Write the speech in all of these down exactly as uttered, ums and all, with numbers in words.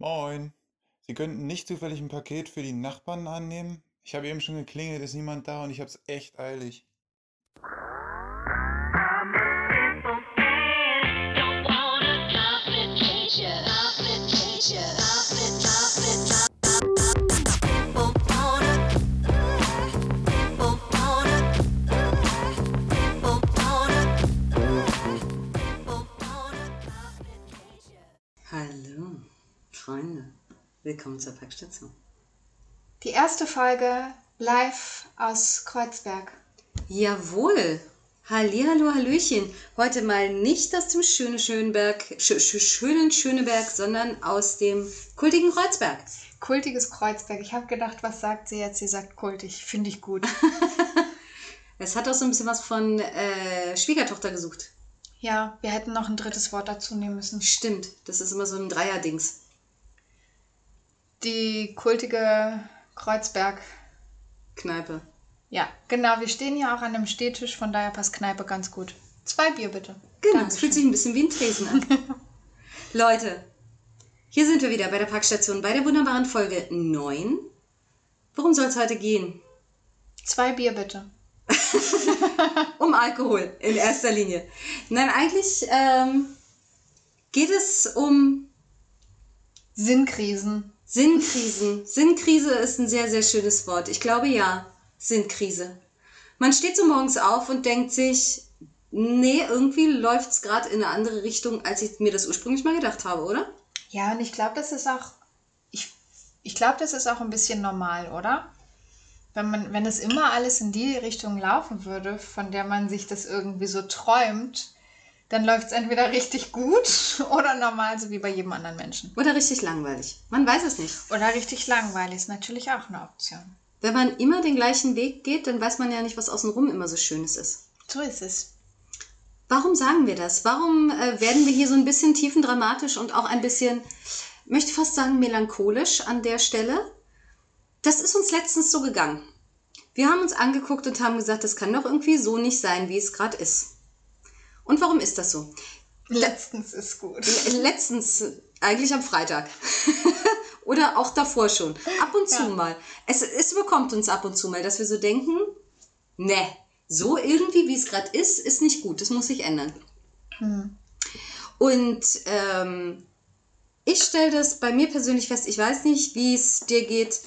Moin. Sie könnten nicht zufällig ein Paket für die Nachbarn annehmen? Ich habe eben schon geklingelt, ist niemand da und ich habe es echt eilig. Hallo, Freunde. Willkommen zur Packstation. Die erste Folge live aus Kreuzberg. Jawohl. Hallihallo, Hallöchen. Heute mal nicht aus dem schönen Schönberg, sch sch schönen Schöneberg, sondern aus dem kultigen Kreuzberg. Kultiges Kreuzberg. Ich habe gedacht, was sagt sie jetzt? Sie sagt kultig. Finde ich gut. Es hat auch so ein bisschen was von äh, Schwiegertochter gesucht. Ja, wir hätten noch ein drittes Wort dazu nehmen müssen. Stimmt, das ist immer so ein Dreierdings. Die kultige Kreuzberg-Kneipe. Ja, genau. Wir stehen hier auch an einem Stehtisch, von daher passt Kneipe ganz gut. Zwei Bier bitte. Genau, es fühlt sich ein bisschen wie ein Tresen an. Leute, hier sind wir wieder bei der Packstation, bei der wunderbaren Folge neun. Worum soll es heute gehen? Zwei Bier bitte. Um Alkohol in erster Linie. Nein, eigentlich ähm, geht es um Sinnkrisen. Sinnkrisen. Sinnkrise ist ein sehr, sehr schönes Wort. Ich glaube ja, Sinnkrise. Man steht so morgens auf und denkt sich, nee, irgendwie läuft es gerade in eine andere Richtung, als ich mir das ursprünglich mal gedacht habe, oder? Ja, und ich glaube, das ist auch, ich, ich glaube, das ist auch ein bisschen normal, oder? Wenn man, wenn es immer alles in die Richtung laufen würde, von der man sich das irgendwie so träumt, dann läuft es entweder richtig gut oder normal, so wie bei jedem anderen Menschen. Oder richtig langweilig. Man weiß es nicht. Oder richtig langweilig ist natürlich auch eine Option. Wenn man immer den gleichen Weg geht, dann weiß man ja nicht, was außenrum immer so Schönes ist. So ist es. Warum sagen wir das? Warum äh, werden wir hier so ein bisschen tiefendramatisch und auch ein bisschen, möchte fast sagen, melancholisch an der Stelle? Das ist uns letztens so gegangen. Wir haben uns angeguckt und haben gesagt, das kann doch irgendwie so nicht sein, wie es gerade ist. Und warum ist das so? Letztens ist gut. Letztens, eigentlich am Freitag. Oder auch davor schon. Ab und zu ja. mal. Es, es überkommt uns ab und zu mal, dass wir so denken, ne, so irgendwie, wie es gerade ist, ist nicht gut. Das muss sich ändern. Hm. Und ähm, ich stelle das bei mir persönlich fest, ich weiß nicht, wie es dir geht,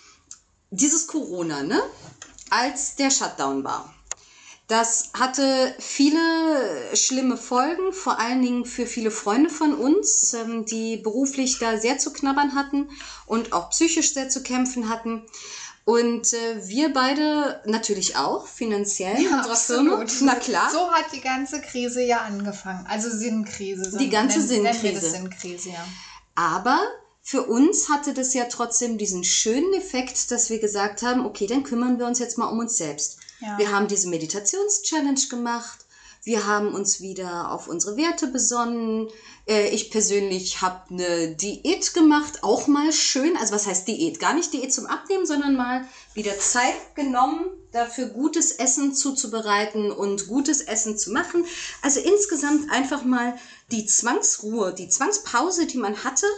dieses Corona, ne? Als der Shutdown war. Das hatte viele schlimme Folgen, vor allen Dingen für viele Freunde von uns, die beruflich da sehr zu knabbern hatten und auch psychisch sehr zu kämpfen hatten. Und wir beide natürlich auch, finanziell in ja, unserer absolut. Firma. Na klar. So hat die ganze Krise ja angefangen. Also Sinnkrise. So die ganze nennen, Sinnkrise. Nennen wir das Sinnkrise, ja. Aber für uns hatte das ja trotzdem diesen schönen Effekt, dass wir gesagt haben, okay, dann kümmern wir uns jetzt mal um uns selbst. Ja. Wir haben diese Meditations-Challenge gemacht. Wir haben uns wieder auf unsere Werte besonnen. Ich persönlich habe eine Diät gemacht, auch mal schön. Also was heißt Diät? Gar nicht Diät zum Abnehmen, sondern mal wieder Zeit genommen, dafür gutes Essen zuzubereiten und gutes Essen zu machen. Also insgesamt einfach mal die Zwangsruhe, die Zwangspause, die man hatte,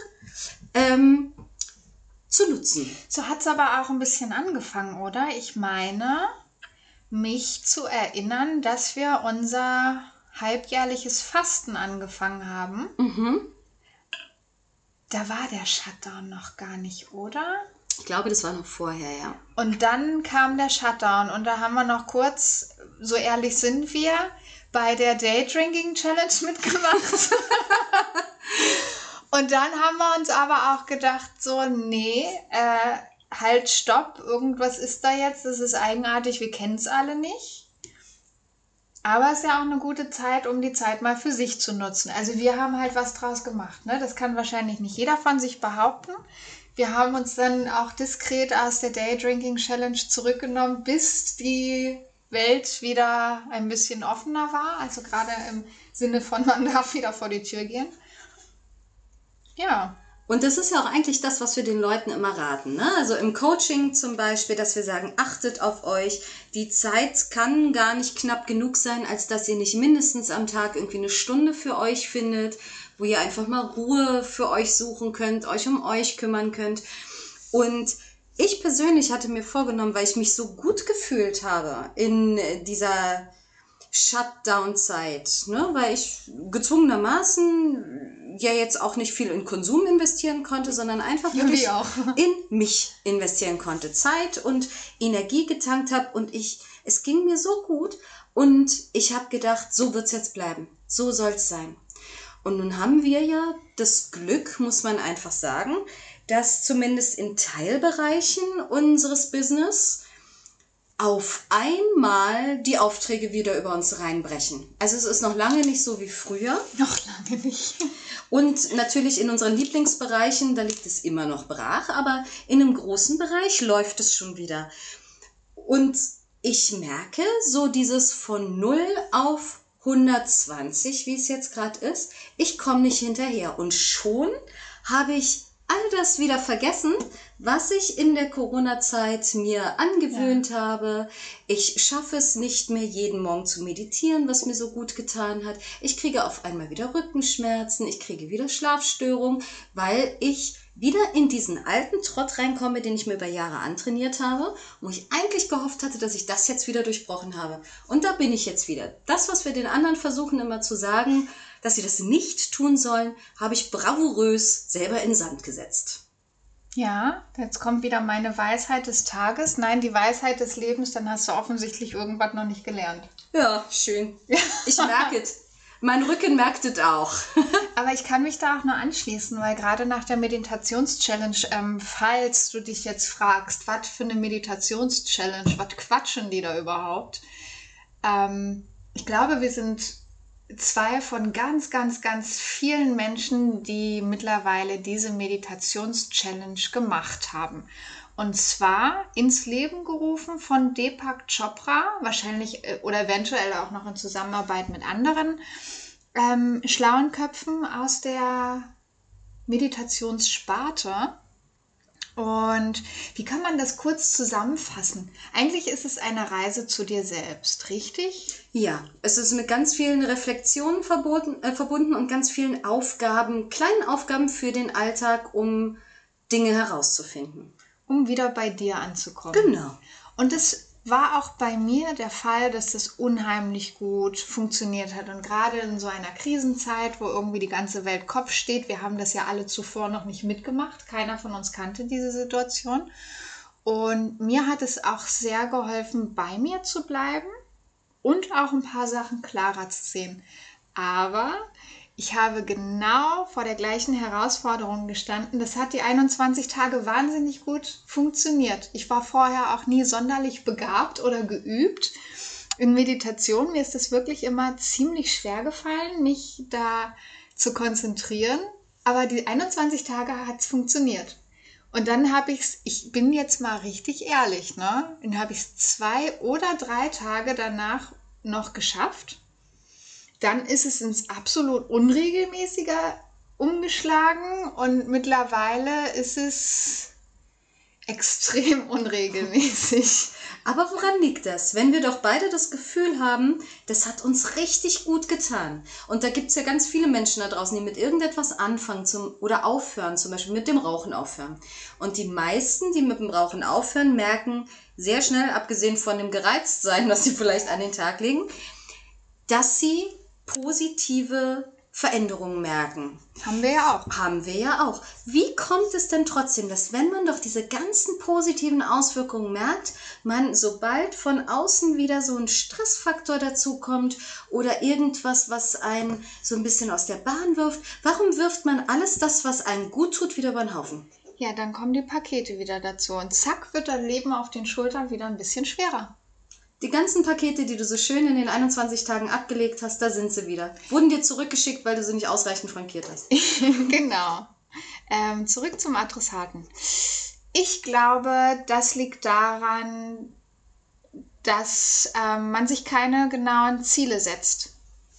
ähm, zu nutzen. So hat es aber auch ein bisschen angefangen, oder? Ich meine, mich zu erinnern, dass wir unser halbjährliches Fasten angefangen haben. Mhm. Da war der Shutdown noch gar nicht, oder? Ich glaube, das war noch vorher, ja. Und dann kam der Shutdown und da haben wir noch kurz, so ehrlich sind wir, bei der Daydrinking Challenge mitgemacht. Und dann haben wir uns aber auch gedacht, so, nee, äh, halt, stopp, irgendwas ist da jetzt, das ist eigenartig, wir kennen es alle nicht. Aber es ist ja auch eine gute Zeit, um die Zeit mal für sich zu nutzen. Also wir haben halt was draus gemacht, ne? Das kann wahrscheinlich nicht jeder von sich behaupten. Wir haben uns dann auch diskret aus der Daydrinking Challenge zurückgenommen, bis die Welt wieder ein bisschen offener war. Also gerade im Sinne von, man darf wieder vor die Tür gehen. Ja. Und das ist ja auch eigentlich das, was wir den Leuten immer raten, ne? Also im Coaching zum Beispiel, dass wir sagen, achtet auf euch. Die Zeit kann gar nicht knapp genug sein, als dass ihr nicht mindestens am Tag irgendwie eine Stunde für euch findet, wo ihr einfach mal Ruhe für euch suchen könnt, euch um euch kümmern könnt. Und ich persönlich hatte mir vorgenommen, weil ich mich so gut gefühlt habe in dieser Shutdown-Zeit, ne? Weil ich gezwungenermaßen ja jetzt auch nicht viel in Konsum investieren konnte, sondern einfach wirklich Wie auch. in mich investieren konnte, Zeit und Energie getankt habe und ich, es ging mir so gut und ich habe gedacht, so wird's jetzt bleiben, so soll's sein. Und nun haben wir ja das Glück, muss man einfach sagen, dass zumindest in Teilbereichen unseres Business auf einmal die Aufträge wieder über uns reinbrechen. Also es ist noch lange nicht so wie früher. Noch lange nicht. Und natürlich in unseren Lieblingsbereichen, da liegt es immer noch brach, aber in einem großen Bereich läuft es schon wieder. Und ich merke so dieses von null auf hundertzwanzig, wie es jetzt gerade ist, ich komme nicht hinterher. Und schon habe ich all das wieder vergessen, was ich in der Corona-Zeit mir angewöhnt ja. habe. Ich schaffe es nicht mehr, jeden Morgen zu meditieren, was mir so gut getan hat. Ich kriege auf einmal wieder Rückenschmerzen, ich kriege wieder Schlafstörungen, weil ich wieder in diesen alten Trott reinkomme, den ich mir über Jahre antrainiert habe, wo ich eigentlich gehofft hatte, dass ich das jetzt wieder durchbrochen habe. Und da bin ich jetzt wieder. Das, was wir den anderen versuchen immer zu sagen, dass sie das nicht tun sollen, habe ich bravourös selber in den Sand gesetzt. Ja, jetzt kommt wieder meine Weisheit des Tages. Nein, die Weisheit des Lebens, dann hast du offensichtlich irgendwas noch nicht gelernt. Ja, schön. Ich merke es. Mein Rücken merkt es auch. Aber ich kann mich da auch nur anschließen, weil gerade nach der Meditations-Challenge, ähm, falls du dich jetzt fragst, was für eine Meditations-Challenge, was quatschen die da überhaupt? Ähm, ich glaube, wir sind zwei von ganz, ganz, ganz vielen Menschen, die mittlerweile diese Meditations-Challenge gemacht haben. Und zwar ins Leben gerufen von Deepak Chopra, wahrscheinlich äh, oder eventuell auch noch in Zusammenarbeit mit anderen ähm, schlauen Köpfen aus der Meditationssparte. Und wie kann man das kurz zusammenfassen? Eigentlich ist es eine Reise zu dir selbst, richtig? Ja, es ist mit ganz vielen Reflexionen verbunden, äh, verbunden und ganz vielen Aufgaben, kleinen Aufgaben für den Alltag, um Dinge herauszufinden. Um wieder bei dir anzukommen. Genau. Und es war auch bei mir der Fall, dass das unheimlich gut funktioniert hat. Und gerade in so einer Krisenzeit, wo irgendwie die ganze Welt Kopf steht, wir haben das ja alle zuvor noch nicht mitgemacht, keiner von uns kannte diese Situation. Und mir hat es auch sehr geholfen, bei mir zu bleiben und auch ein paar Sachen klarer zu sehen. Aber ich habe genau vor der gleichen Herausforderung gestanden. Das hat die einundzwanzig Tage wahnsinnig gut funktioniert. Ich war vorher auch nie sonderlich begabt oder geübt in Meditation. Mir ist es wirklich immer ziemlich schwer gefallen, mich da zu konzentrieren. Aber die einundzwanzig Tage hat es funktioniert. Und dann habe ich es, ich bin jetzt mal richtig ehrlich, ne? Dann habe ich es zwei oder drei Tage danach noch geschafft. Dann ist es ins absolut Unregelmäßiger umgeschlagen und mittlerweile ist es extrem unregelmäßig. Aber woran liegt das? Wenn wir doch beide das Gefühl haben, das hat uns richtig gut getan. Und da gibt es ja ganz viele Menschen da draußen, die mit irgendetwas anfangen zum, oder aufhören, zum Beispiel mit dem Rauchen aufhören. Und die meisten, die mit dem Rauchen aufhören, merken sehr schnell, abgesehen von dem Gereiztsein, was sie vielleicht an den Tag legen, dass sie positive Veränderungen merken. Haben wir ja auch. Haben wir ja auch. Wie kommt es denn trotzdem, dass wenn man doch diese ganzen positiven Auswirkungen merkt, man sobald von außen wieder so ein Stressfaktor dazu kommt oder irgendwas, was einen so ein bisschen aus der Bahn wirft, warum wirft man alles das, was einem gut tut, wieder über den Haufen? Ja, dann kommen die Pakete wieder dazu und zack wird dein Leben auf den Schultern wieder ein bisschen schwerer. Die ganzen Pakete, die du so schön in den einundzwanzig Tagen abgelegt hast, da sind sie wieder. Wurden dir zurückgeschickt, weil du sie nicht ausreichend frankiert hast. Genau. Ähm, zurück zum Adressaten. Ich glaube, das liegt daran, dass ähm, man sich keine genauen Ziele setzt.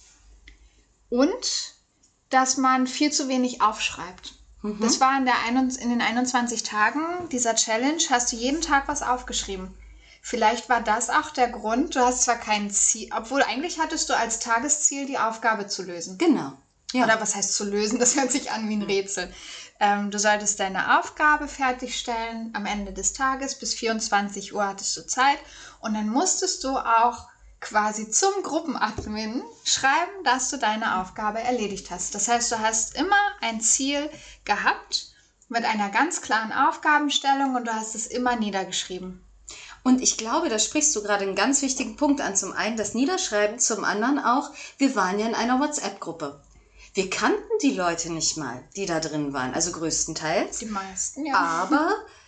Und dass man viel zu wenig aufschreibt. Mhm. Das war in, der ein, in den einundzwanzig Tagen dieser Challenge, hast du jeden Tag was aufgeschrieben. Vielleicht war das auch der Grund, du hast zwar kein Ziel, obwohl eigentlich hattest du als Tagesziel die Aufgabe zu lösen. Genau. Ja. Oder was heißt zu lösen? Das hört sich an wie ein Rätsel. Ähm, du solltest deine Aufgabe fertigstellen am Ende des Tages. Bis vierundzwanzig Uhr hattest du Zeit. Und dann musstest du auch quasi zum Gruppenadmin schreiben, dass du deine Aufgabe erledigt hast. Das heißt, du hast immer ein Ziel gehabt mit einer ganz klaren Aufgabenstellung und du hast es immer niedergeschrieben. Und ich glaube, da sprichst du gerade einen ganz wichtigen Punkt an. Zum einen das Niederschreiben, zum anderen auch, wir waren ja in einer WhatsApp-Gruppe. Wir kannten die Leute nicht mal, die da drin waren, also größtenteils. Die meisten, ja. Aber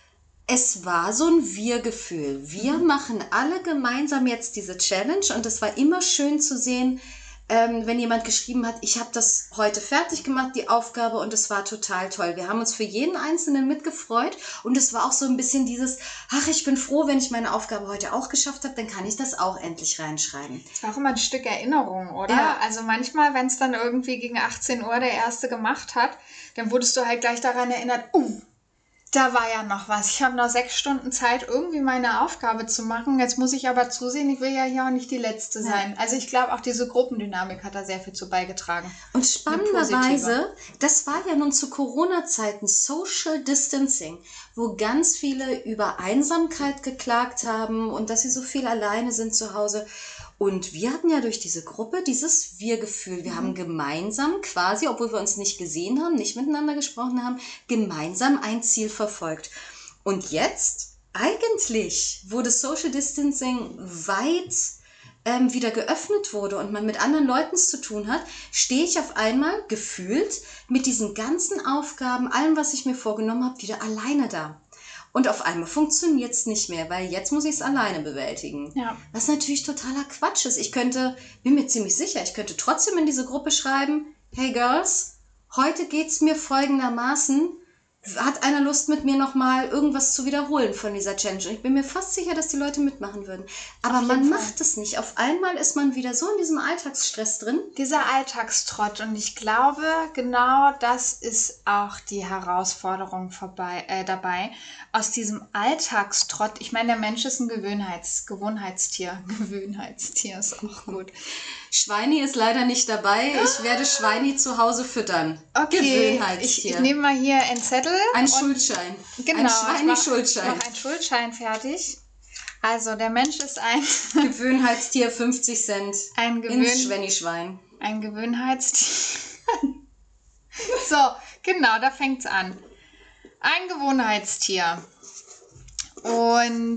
es war so ein Wir-Gefühl. Wir mhm. machen alle gemeinsam jetzt diese Challenge und es war immer schön zu sehen, ähm, wenn jemand geschrieben hat, ich habe das heute fertig gemacht, die Aufgabe, und es war total toll. Wir haben uns für jeden Einzelnen mitgefreut und es war auch so ein bisschen dieses, ach, ich bin froh, wenn ich meine Aufgabe heute auch geschafft habe, dann kann ich das auch endlich reinschreiben. Es war auch immer ein Stück Erinnerung, oder? Ja. Also manchmal, wenn es dann irgendwie gegen achtzehn Uhr der Erste gemacht hat, dann wurdest du halt gleich daran erinnert, uh, da war ja noch was. Ich habe noch sechs Stunden Zeit, irgendwie meine Aufgabe zu machen. Jetzt muss ich aber zusehen, ich will ja hier auch nicht die Letzte sein. Ja. Also ich glaube, auch diese Gruppendynamik hat da sehr viel zu beigetragen. Und spannenderweise, das war ja nun zu Corona-Zeiten Social Distancing, wo ganz viele über Einsamkeit geklagt haben und dass sie so viel alleine sind zu Hause. Und wir hatten ja durch diese Gruppe dieses Wir-Gefühl. Wir mhm. haben gemeinsam quasi, obwohl wir uns nicht gesehen haben, nicht miteinander gesprochen haben, gemeinsam ein Ziel verfolgt. Und jetzt, eigentlich, wo das Social Distancing weit ähm, wieder geöffnet wurde und man mit anderen Leuten zu tun hat, stehe ich auf einmal gefühlt mit diesen ganzen Aufgaben, allem, was ich mir vorgenommen habe, wieder alleine da. Und auf einmal funktioniert es nicht mehr, weil jetzt muss ich es alleine bewältigen. Ja. Was natürlich totaler Quatsch ist. Ich könnte, bin mir ziemlich sicher, ich könnte trotzdem in diese Gruppe schreiben, hey Girls, heute geht es mir folgendermaßen, hat einer Lust mit mir nochmal irgendwas zu wiederholen von dieser Challenge? Und ich bin mir fast sicher, dass die Leute mitmachen würden. Aber man Fall. macht es nicht. Auf einmal ist man wieder so in diesem Alltagsstress drin. Dieser Alltagstrott. Und ich glaube, genau das ist auch die Herausforderung vorbei, äh, dabei. Aus diesem Alltagstrott, ich meine, der Mensch ist ein Gewöhnheits, Gewohnheitstier. Gewöhnheitstier ist auch gut. Schweini ist leider nicht dabei. Ich werde Schweini zu Hause füttern. Okay, Gewöhnheitstier. Ich, ich nehme mal hier einen Zettel. Ein Schuldschein. Genau, ein Schweini-Schuldschein. Ich mache einen Schuldschein fertig. Also, der Mensch ist ein Gewöhnheitstier, fünfzig Cent. Ein Gewöhn ins Schwenni-Schwein. Ein Gewöhnheitstier. So, genau, da fängt es an. Ein Gewohnheitstier. Und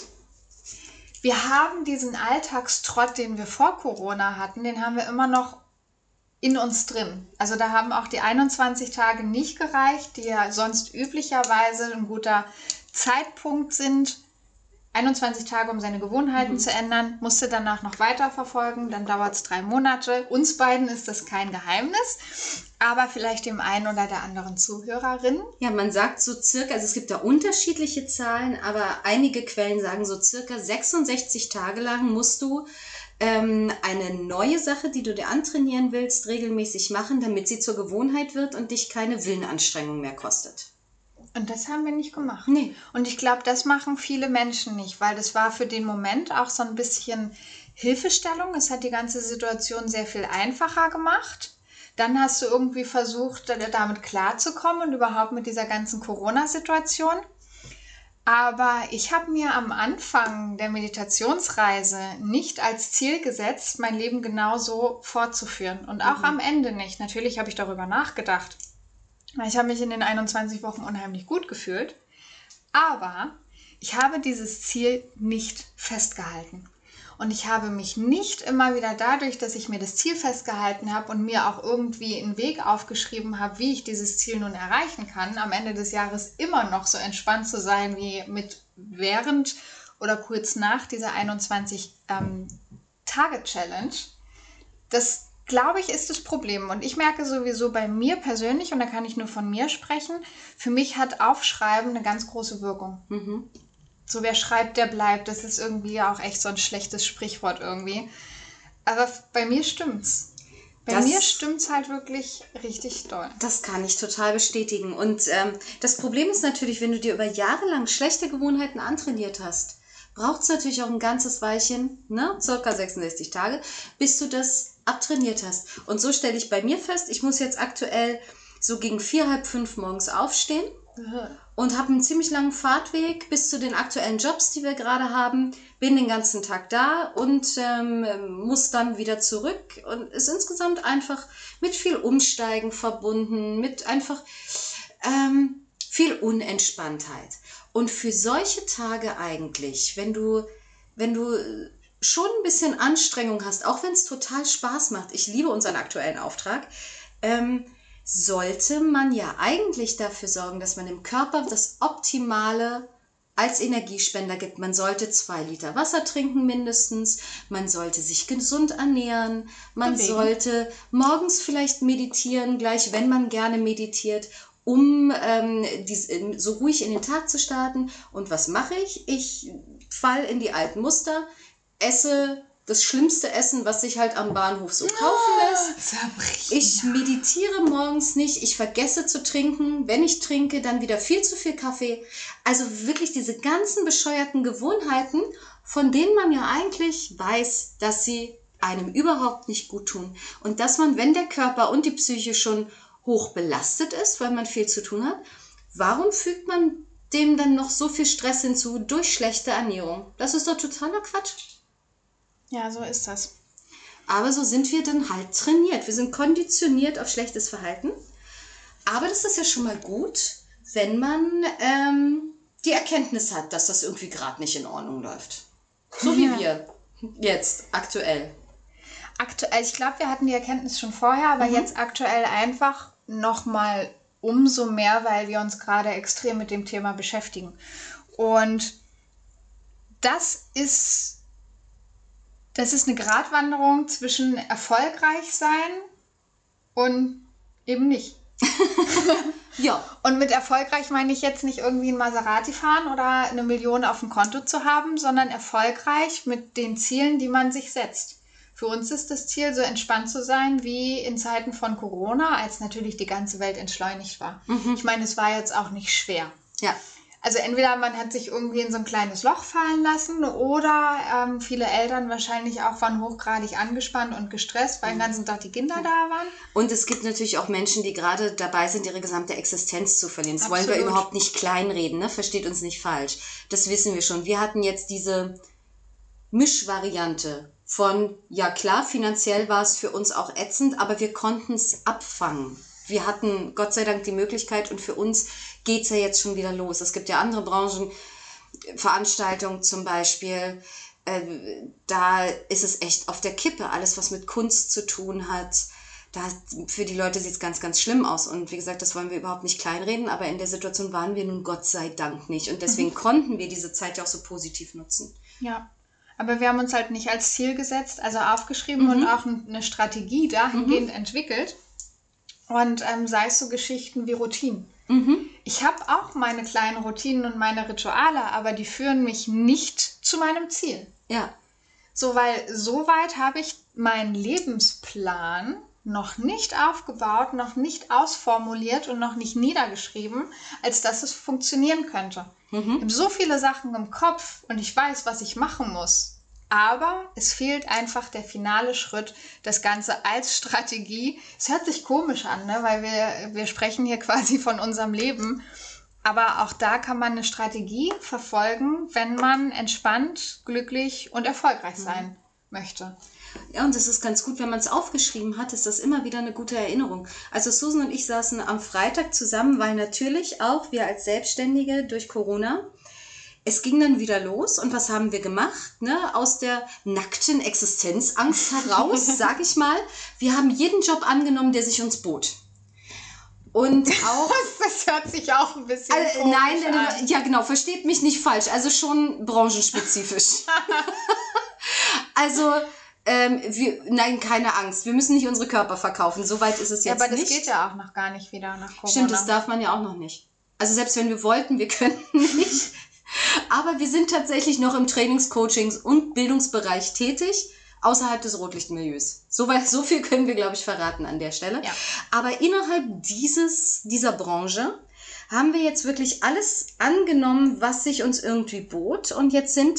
wir haben diesen Alltagstrott, den wir vor Corona hatten, den haben wir immer noch in uns drin. Also da haben auch die einundzwanzig Tage nicht gereicht, die ja sonst üblicherweise ein guter Zeitpunkt sind. einundzwanzig Tage, um seine Gewohnheiten mhm. zu ändern, musste danach noch weiterverfolgen, dann dauert es drei Monate. Uns beiden ist das kein Geheimnis, aber vielleicht dem einen oder der anderen Zuhörerin. Ja, man sagt so circa, also es gibt da unterschiedliche Zahlen, aber einige Quellen sagen so circa sechsundsechzig Tage lang musst du ähm, eine neue Sache, die du dir antrainieren willst, regelmäßig machen, damit sie zur Gewohnheit wird und dich keine Willenanstrengung mehr kostet. Und das haben wir nicht gemacht. Nee. Und ich glaube, das machen viele Menschen nicht, weil das war für den Moment auch so ein bisschen Hilfestellung. Es hat die ganze Situation sehr viel einfacher gemacht. Dann hast du irgendwie versucht, damit klarzukommen und überhaupt mit dieser ganzen Corona-Situation. Aber ich habe mir am Anfang der Meditationsreise nicht als Ziel gesetzt, mein Leben genauso fortzuführen. Und auch mhm. am Ende nicht. Natürlich habe ich darüber nachgedacht. Ich habe mich in den einundzwanzig Wochen unheimlich gut gefühlt. Aber ich habe dieses Ziel nicht festgehalten. Und ich habe mich nicht immer wieder dadurch, dass ich mir das Ziel festgehalten habe und mir auch irgendwie einen Weg aufgeschrieben habe, wie ich dieses Ziel nun erreichen kann, am Ende des Jahres immer noch so entspannt zu sein wie mit während oder kurz nach dieser einundzwanzig-Tage-Challenge. Das, glaube ich, ist das Problem. Und ich merke sowieso bei mir persönlich, und da kann ich nur von mir sprechen, für mich hat Aufschreiben eine ganz große Wirkung. Mhm. So, wer schreibt, der bleibt. Das ist irgendwie auch echt so ein schlechtes Sprichwort irgendwie. Aber bei mir stimmt's. Bei das, mir stimmt's halt wirklich richtig doll. Das kann ich total bestätigen. Und ähm, das Problem ist natürlich, wenn du dir über Jahre lang schlechte Gewohnheiten antrainiert hast, braucht es natürlich auch ein ganzes Weilchen, ne, circa sechsundsechzig Tage, bis du das abtrainiert hast. Und so stelle ich bei mir fest, ich muss jetzt aktuell so gegen vier, halb fünf morgens aufstehen und habe einen ziemlich langen Fahrtweg bis zu den aktuellen Jobs, die wir gerade haben. Bin den ganzen Tag da und ähm, muss dann wieder zurück und ist insgesamt einfach mit viel Umsteigen verbunden, mit einfach ähm, viel Unentspanntheit. Und für solche Tage eigentlich, wenn du, wenn du schon ein bisschen Anstrengung hast, auch wenn es total Spaß macht, ich liebe unseren aktuellen Auftrag, ähm, sollte man ja eigentlich dafür sorgen, dass man dem Körper das Optimale als Energiespender gibt. Man sollte zwei Liter Wasser trinken mindestens, man sollte sich gesund ernähren, man Bewegen. sollte morgens vielleicht meditieren, gleich wenn man gerne meditiert, um ähm, dies, so ruhig in den Tag zu starten. Und was mache ich? Ich falle in die alten Muster, esse das schlimmste Essen, was sich halt am Bahnhof so kaufen lässt. Ich meditiere morgens nicht, ich vergesse zu trinken. Wenn ich trinke, dann wieder viel zu viel Kaffee. Also wirklich diese ganzen bescheuerten Gewohnheiten, von denen man ja eigentlich weiß, dass sie einem überhaupt nicht gut tun. Und dass man, wenn der Körper und die Psyche schon hoch belastet ist, weil man viel zu tun hat, warum fügt man dem dann noch so viel Stress hinzu durch schlechte Ernährung? Das ist doch totaler Quatsch. Ja, so ist das. Aber so sind wir dann halt trainiert. Wir sind konditioniert auf schlechtes Verhalten. Aber das ist ja schon mal gut, wenn man ähm, die Erkenntnis hat, dass das irgendwie gerade nicht in Ordnung läuft. So wie Ja. wir jetzt aktuell. Aktuell, ich glaube, wir hatten die Erkenntnis schon vorher, aber Mhm. jetzt aktuell einfach nochmal umso mehr, weil wir uns gerade extrem mit dem Thema beschäftigen. Und das ist, das ist eine Gratwanderung zwischen erfolgreich sein und eben nicht. Ja, Und mit erfolgreich meine ich jetzt nicht irgendwie ein Maserati fahren oder eine Million auf dem Konto zu haben, sondern erfolgreich mit den Zielen, die man sich setzt. Für uns ist das Ziel, so entspannt zu sein wie in Zeiten von Corona, als natürlich die ganze Welt entschleunigt war. Ich meine, es war jetzt auch nicht schwer. ja. Also entweder man hat sich irgendwie in so ein kleines Loch fallen lassen oder ähm, viele Eltern wahrscheinlich auch waren hochgradig angespannt und gestresst, weil den ganzen Tag die Kinder da waren. Und es gibt natürlich auch Menschen, die gerade dabei sind, ihre gesamte Existenz zu verlieren. Das wollen wir Absolut. überhaupt nicht kleinreden, ne? Versteht uns nicht falsch. Das wissen wir schon. Wir hatten jetzt diese Mischvariante von, ja klar, finanziell war es für uns auch ätzend, aber wir konnten es abfangen. Wir hatten Gott sei Dank die Möglichkeit und für uns geht es ja jetzt schon wieder los. Es gibt ja andere Branchen, Veranstaltungen zum Beispiel, äh, da ist es echt auf der Kippe. Alles, was mit Kunst zu tun hat, da, für die Leute sieht es ganz, ganz schlimm aus. Und wie gesagt, das wollen wir überhaupt nicht kleinreden, aber in der Situation waren wir nun Gott sei Dank nicht. Und deswegen konnten wir diese Zeit ja auch so positiv nutzen. Ja, aber wir haben uns halt nicht als Ziel gesetzt, also aufgeschrieben und auch n- eine Strategie dahingehend entwickelt. Und ähm, sei es so Geschichten wie Routinen. Ich habe auch meine kleinen Routinen und meine Rituale, aber die führen mich nicht zu meinem Ziel. Ja, So, weil so weit habe ich meinen Lebensplan noch nicht aufgebaut, noch nicht ausformuliert und noch nicht niedergeschrieben, als dass es funktionieren könnte. Ich habe so viele Sachen im Kopf und ich weiß, was ich machen muss. Aber es fehlt einfach der finale Schritt, das Ganze als Strategie. Es hört sich komisch an, ne? Weil wir, wir sprechen hier quasi von unserem Leben. Aber auch da kann man eine Strategie verfolgen, wenn man entspannt, glücklich und erfolgreich sein möchte. Ja, und das ist ganz gut, wenn man es aufgeschrieben hat, ist das immer wieder eine gute Erinnerung. Also Susan und ich saßen am Freitag zusammen, weil natürlich auch wir als Selbstständige durch Corona, es ging dann wieder los und was haben wir gemacht? Ne? Aus der nackten Existenzangst heraus, sag ich mal, wir haben jeden Job angenommen, der sich uns bot. Und auch... Das hört sich auch ein bisschen Also, komisch nein, an. ja genau, versteht mich nicht falsch, also schon branchenspezifisch. Also, ähm, wir, nein, keine Angst, wir müssen nicht unsere Körper verkaufen, soweit ist es Ja, jetzt aber das nicht. geht ja auch noch gar nicht wieder nach Corona. Stimmt, das darf man ja auch noch nicht. Also selbst wenn wir wollten, wir könnten nicht. Aber wir sind tatsächlich noch im Trainings-, Coachings- und Bildungsbereich tätig, außerhalb des Rotlichtmilieus. So, weit, so viel können wir, glaube ich, verraten an der Stelle. Ja. Aber innerhalb dieses, dieser Branche haben wir jetzt wirklich alles angenommen, was sich uns irgendwie bot. Und jetzt sind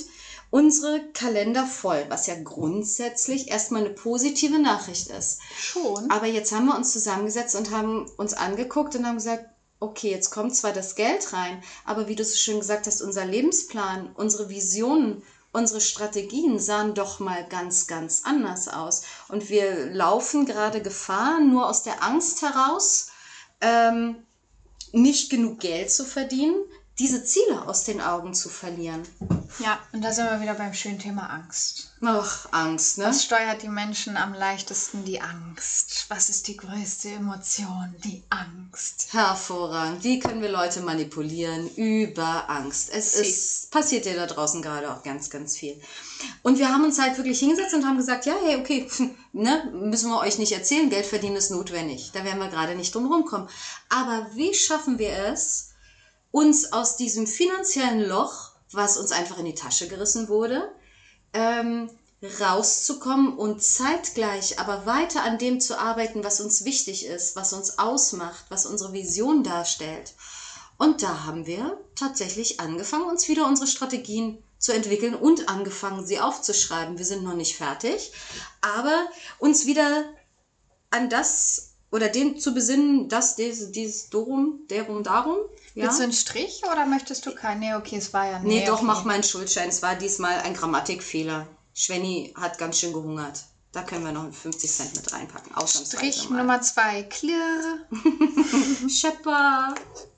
unsere Kalender voll, was ja grundsätzlich erstmal eine positive Nachricht ist. Schon. Aber jetzt haben wir uns zusammengesetzt und haben uns angeguckt und haben gesagt, okay, jetzt kommt zwar das Geld rein, aber wie du so schön gesagt hast, unser Lebensplan, unsere Visionen, unsere Strategien sahen doch mal ganz, ganz anders aus. Und wir laufen gerade Gefahr, nur aus der Angst heraus, ähm, nicht genug Geld zu verdienen, diese Ziele aus den Augen zu verlieren. Ja, und da sind wir wieder beim schönen Thema Angst. Ach, Angst, ne? Was steuert die Menschen am leichtesten? Die Angst. Was ist die größte Emotion? Die Angst. Hervorragend. Wie können wir Leute manipulieren? Über Angst. Es Sie. ist, passiert ja da draußen gerade auch ganz, ganz viel. Und wir haben uns halt wirklich hingesetzt und haben gesagt, ja, hey, okay, ne, müssen wir euch nicht erzählen, Geld verdienen ist notwendig. Da werden wir gerade nicht drum rumkommen. Aber wie schaffen wir es, uns aus diesem finanziellen Loch, was uns einfach in die Tasche gerissen wurde, ähm, rauszukommen und zeitgleich aber weiter an dem zu arbeiten, was uns wichtig ist, was uns ausmacht, was unsere Vision darstellt. Und da haben wir tatsächlich angefangen, uns wieder unsere Strategien zu entwickeln und angefangen, sie aufzuschreiben. Wir sind noch nicht fertig, aber uns wieder an das oder dem zu besinnen, das, dieses, dieses Dorum, derum, darum. Ja? Willst du einen Strich oder möchtest du keinen? Nee, okay, es war ja... Nee, doch, okay. mach mal einen Schuldschein. Es war diesmal ein Grammatikfehler. Schwenni hat ganz schön gehungert. Da können wir noch fünfzig Cent mit reinpacken. Ausnahmsweise Strich mal. Nummer zwei, clear. Schepper.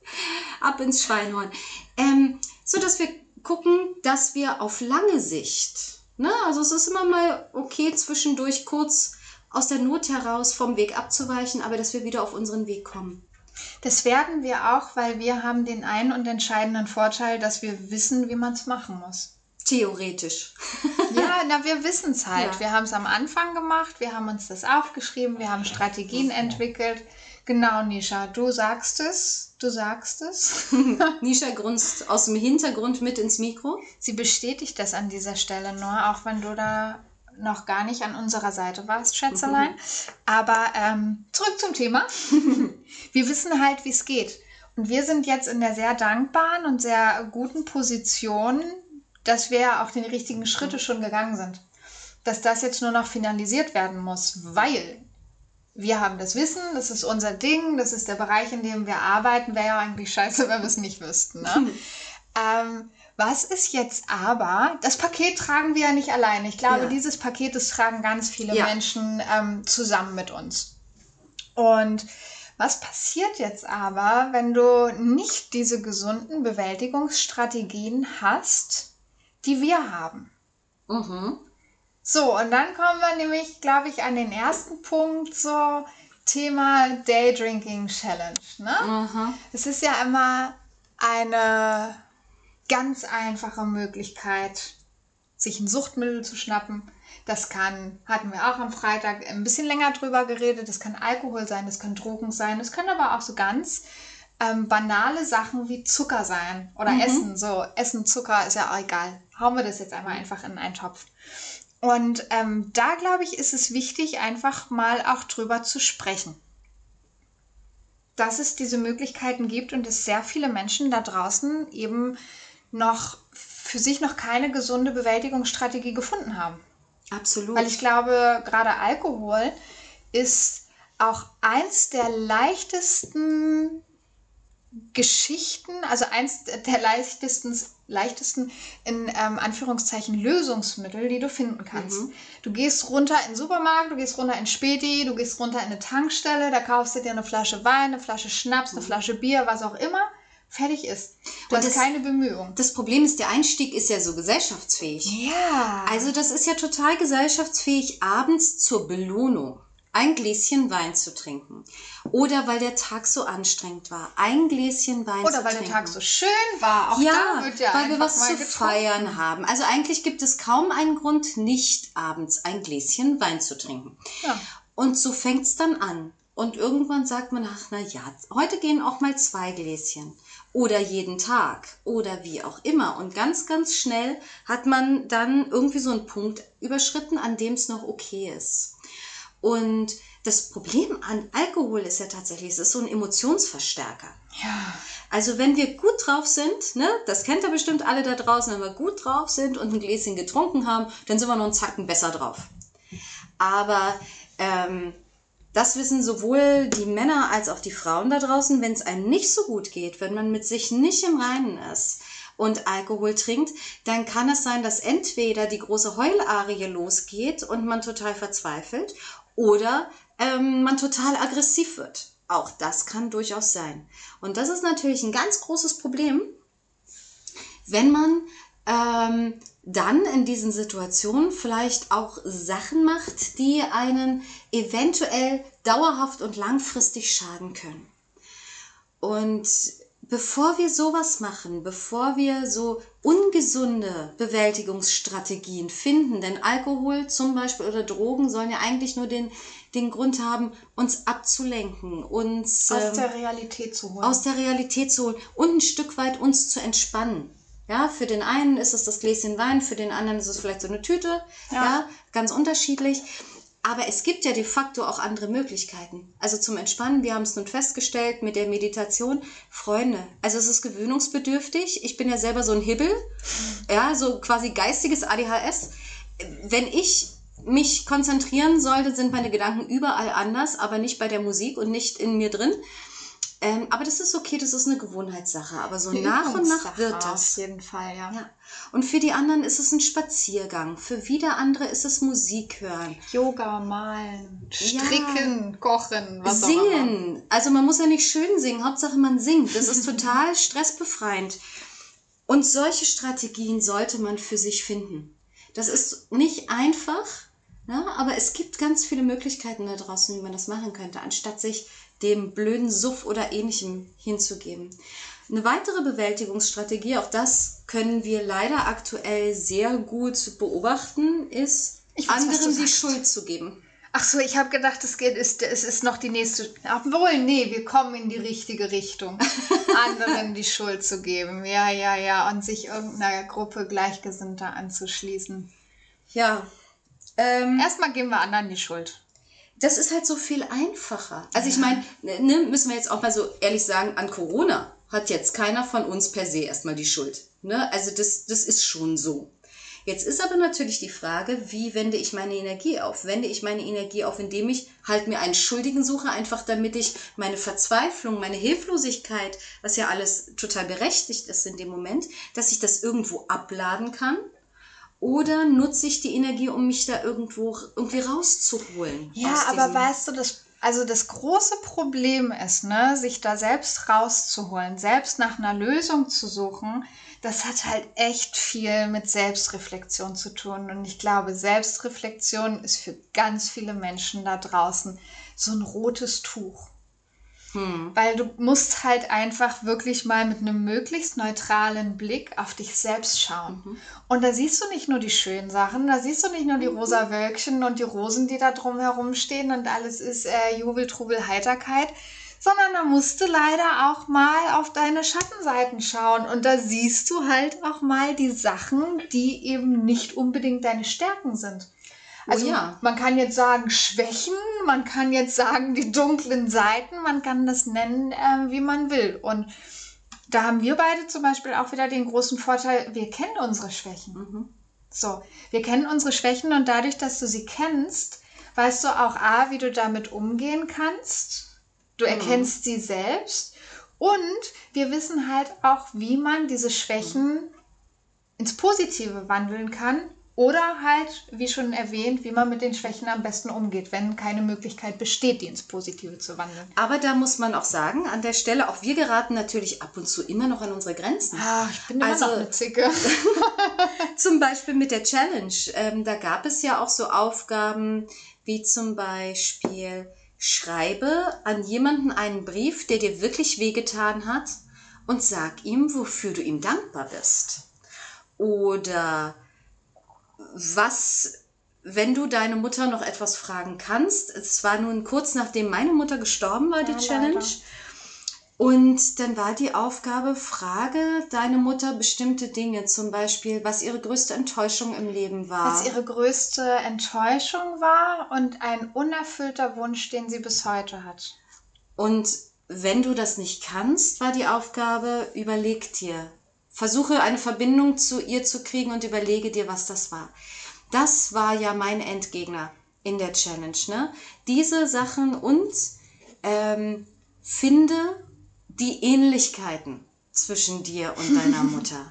Ab ins Schweinhorn. Ähm, so, dass wir gucken, dass wir auf lange Sicht, ne, also es ist immer mal okay, zwischendurch kurz aus der Not heraus vom Weg abzuweichen, aber dass wir wieder auf unseren Weg kommen. Das werden wir auch, weil wir haben den einen und entscheidenden Vorteil, dass wir wissen, wie man es machen muss. Theoretisch. Ja, na, wir wissen es halt. Ja. Wir haben es am Anfang gemacht, wir haben uns das aufgeschrieben, wir haben Strategien entwickelt. Genau, Nisha, du sagst es, du sagst es. Nisha grunzt aus dem Hintergrund mit ins Mikro. Sie bestätigt das an dieser Stelle nur, auch wenn du da noch gar nicht an unserer Seite warst, Schätzelein. Aber ähm, zurück zum Thema. Wir wissen halt, wie es geht. Und wir sind jetzt in der sehr dankbaren und sehr guten Position, dass wir auch die richtigen Schritte schon gegangen sind. Dass das jetzt nur noch finalisiert werden muss, weil wir haben das Wissen, das ist unser Ding, das ist der Bereich, in dem wir arbeiten. Wäre ja eigentlich scheiße, wenn wir es nicht wüssten. Ne? ähm, was ist jetzt aber, das Paket tragen wir ja nicht alleine. Ich glaube, Ja. dieses Paket, das tragen ganz viele Ja. Menschen ähm, zusammen mit uns. Und was passiert jetzt aber, wenn du nicht diese gesunden Bewältigungsstrategien hast, die wir haben? Mhm. So, und dann kommen wir nämlich, glaube ich, an den ersten Punkt, so Thema Daydrinking Challenge. Ne? Aha. Es ist ja immer eine ganz einfache Möglichkeit, sich ein Suchtmittel zu schnappen. Das kann, hatten wir auch am Freitag ein bisschen länger drüber geredet, das kann Alkohol sein, das kann Drogen sein, das können aber auch so ganz ähm, banale Sachen wie Zucker sein oder Mhm. Essen. So, Essen, Zucker ist ja auch egal. Hauen wir das jetzt einmal einfach in einen Topf. Und ähm, da, glaube ich, ist es wichtig, einfach mal auch drüber zu sprechen. Dass es diese Möglichkeiten gibt und dass sehr viele Menschen da draußen eben noch für sich noch keine gesunde Bewältigungsstrategie gefunden haben. Absolut. Weil ich glaube, gerade Alkohol ist auch eins der leichtesten Geschichten, also eins der leichtesten, leichtesten in ähm, Anführungszeichen Lösungsmittel, die du finden kannst. Mhm. Du gehst runter in den Supermarkt, du gehst runter in Späti, du gehst runter in eine Tankstelle, da kaufst du dir eine Flasche Wein, eine Flasche Schnaps, eine Flasche Bier, was auch immer. Fertig ist. Du Und hast das- keine Bemühung. Das Problem ist, der Einstieg ist ja so gesellschaftsfähig. Ja. Also das ist ja total gesellschaftsfähig, abends zur Belohnung ein Gläschen Wein zu trinken. Oder weil der Tag so anstrengend war, ein Gläschen Wein zu Oder weil trinken. der Tag so schön war. Auch ja, da wird ja weil wir einfach was mal zu getrunken. feiern haben. Also eigentlich gibt es kaum einen Grund, nicht abends ein Gläschen Wein zu trinken. Ja. Und so fängt es dann an. Und irgendwann sagt man, ach na ja, heute gehen auch mal zwei Gläschen. Oder jeden Tag. Oder wie auch immer. Und ganz, ganz schnell hat man dann irgendwie so einen Punkt überschritten, an dem es noch okay ist. Und Das Problem an Alkohol ist ja tatsächlich, es ist so ein Emotionsverstärker. Ja. Also wenn wir gut drauf sind, ne, das kennt ihr bestimmt alle da draußen, wenn wir gut drauf sind und ein Gläschen getrunken haben, dann sind wir noch einen Zacken besser drauf. Aber ähm, das wissen sowohl die Männer als auch die Frauen da draußen, wenn es einem nicht so gut geht, wenn man mit sich nicht im Reinen ist und Alkohol trinkt, dann kann es sein, dass entweder die große Heularie losgeht und man total verzweifelt oder ähm, man total aggressiv wird. Auch das kann durchaus sein. Und das ist natürlich ein ganz großes Problem, wenn man ähm, dann in diesen Situationen vielleicht auch Sachen macht, die einen eventuell dauerhaft und langfristig schaden können. Und bevor wir sowas machen, bevor wir so ungesunde Bewältigungsstrategien finden, denn Alkohol zum Beispiel oder Drogen sollen ja eigentlich nur den, den Grund haben, uns abzulenken, uns Aus ähm, der Realität zu holen. aus der Realität zu holen und ein Stück weit uns zu entspannen. Ja, für den einen ist es das Gläschen Wein, für den anderen ist es vielleicht so eine Tüte, ja, Ja. ganz unterschiedlich. Aber es gibt ja de facto auch andere Möglichkeiten. Also zum Entspannen, wir haben es nun festgestellt mit der Meditation, Freunde, also es ist gewöhnungsbedürftig. Ich bin ja selber so ein Hibbel, ja, so quasi geistiges A D H S. Wenn ich mich konzentrieren sollte, sind meine Gedanken überall anders, aber nicht bei der Musik und nicht in mir drin. Ähm, aber das ist okay, das ist eine Gewohnheitssache. Aber so Eine nach und nach Übungssache wird Auf das. jeden Fall, ja. Ja. Und für die anderen ist es ein Spaziergang. Für wieder andere ist es Musik hören. Yoga, malen, Ja. stricken, kochen, was auch immer. Singen. Also man muss ja nicht schön singen, Hauptsache man singt. Das ist total stressbefreiend. Und solche Strategien sollte man für sich finden. Das ist nicht einfach, ne? Aber es gibt ganz viele Möglichkeiten da draußen, wie man das machen könnte, anstatt sich dem blöden Suff oder Ähnlichem hinzugeben. Eine weitere Bewältigungsstrategie, auch das können wir leider aktuell sehr gut beobachten, ist, Ich weiß, was anderen du die sagst. Schuld zu geben. Ach so, ich habe gedacht, es, geht, ist, es ist noch die nächste... Obwohl, nee, wir kommen in die richtige Richtung. Anderen die Schuld zu geben. Ja, ja, ja. Und sich irgendeiner Gruppe Gleichgesinnter anzuschließen. Ja, ähm, Erstmal geben wir anderen die Schuld. das ist halt so viel einfacher. Also ich meine, ne, müssen wir jetzt auch mal so ehrlich sagen, an Corona hat jetzt keiner von uns per se erstmal die Schuld. Ne? Also das, das ist schon so. Jetzt ist aber natürlich die Frage, wie wende ich meine Energie auf? Wende ich meine Energie auf, indem ich halt mir einen Schuldigen suche, einfach damit ich meine Verzweiflung, meine Hilflosigkeit, was ja alles total berechtigt ist in dem Moment, dass ich das irgendwo abladen kann? Oder nutze ich die Energie, um mich da irgendwo irgendwie rauszuholen? Ja, aus aber diesem- weißt du, das, also das große Problem ist, ne, sich da selbst rauszuholen, selbst nach einer Lösung zu suchen, das hat halt echt viel mit Selbstreflexion zu tun. Und ich glaube, Selbstreflexion ist für ganz viele Menschen da draußen so ein rotes Tuch. Hm. Weil du musst halt einfach wirklich mal mit einem möglichst neutralen Blick auf dich selbst schauen. Mhm. Und da siehst du nicht nur die schönen Sachen, da siehst du nicht nur die rosa Wölkchen und die Rosen, die da drumherum stehen und alles ist äh, Jubel, Trubel, Heiterkeit, sondern da musst du leider auch mal auf deine Schattenseiten schauen. Und da siehst du halt auch mal die Sachen, die eben nicht unbedingt deine Stärken sind. Also Oh ja. man kann jetzt sagen Schwächen, man kann jetzt sagen die dunklen Seiten, man kann das nennen, äh, wie man will. Und da haben wir beide zum Beispiel auch wieder den großen Vorteil, wir kennen unsere Schwächen. Mhm. So, wir kennen unsere Schwächen und dadurch, dass du sie kennst, weißt du auch A, wie du damit umgehen kannst. Du erkennst sie selbst und wir wissen halt auch, wie man diese Schwächen ins Positive wandeln kann oder halt, wie schon erwähnt, wie man mit den Schwächen am besten umgeht, wenn keine Möglichkeit besteht, die ins Positive zu wandeln. Aber da muss man auch sagen, an der Stelle, auch wir geraten natürlich ab und zu immer noch an unsere Grenzen. Ah, ich bin immer Also- noch eine Zicke. Zum Beispiel mit der Challenge. Ähm, da gab es ja auch so Aufgaben wie zum Beispiel, schreibe an jemanden einen Brief, der dir wirklich wehgetan hat und sag ihm, wofür du ihm dankbar bist. Oder was, wenn du deine Mutter noch etwas fragen kannst. Es war nun kurz nachdem meine Mutter gestorben war, die Ja, Challenge. leider. Und dann war die Aufgabe, frage deine Mutter bestimmte Dinge, zum Beispiel, was ihre größte Enttäuschung im Leben war. Was ihre größte Enttäuschung war und ein unerfüllter Wunsch, den sie bis heute hat. Und wenn du das nicht kannst, war die Aufgabe, überleg dir. Versuche eine Verbindung zu ihr zu kriegen und überlege dir, was das war. Das war ja mein Endgegner in der Challenge, ne? Diese Sachen und ähm, finde die Ähnlichkeiten zwischen dir und deiner Mutter.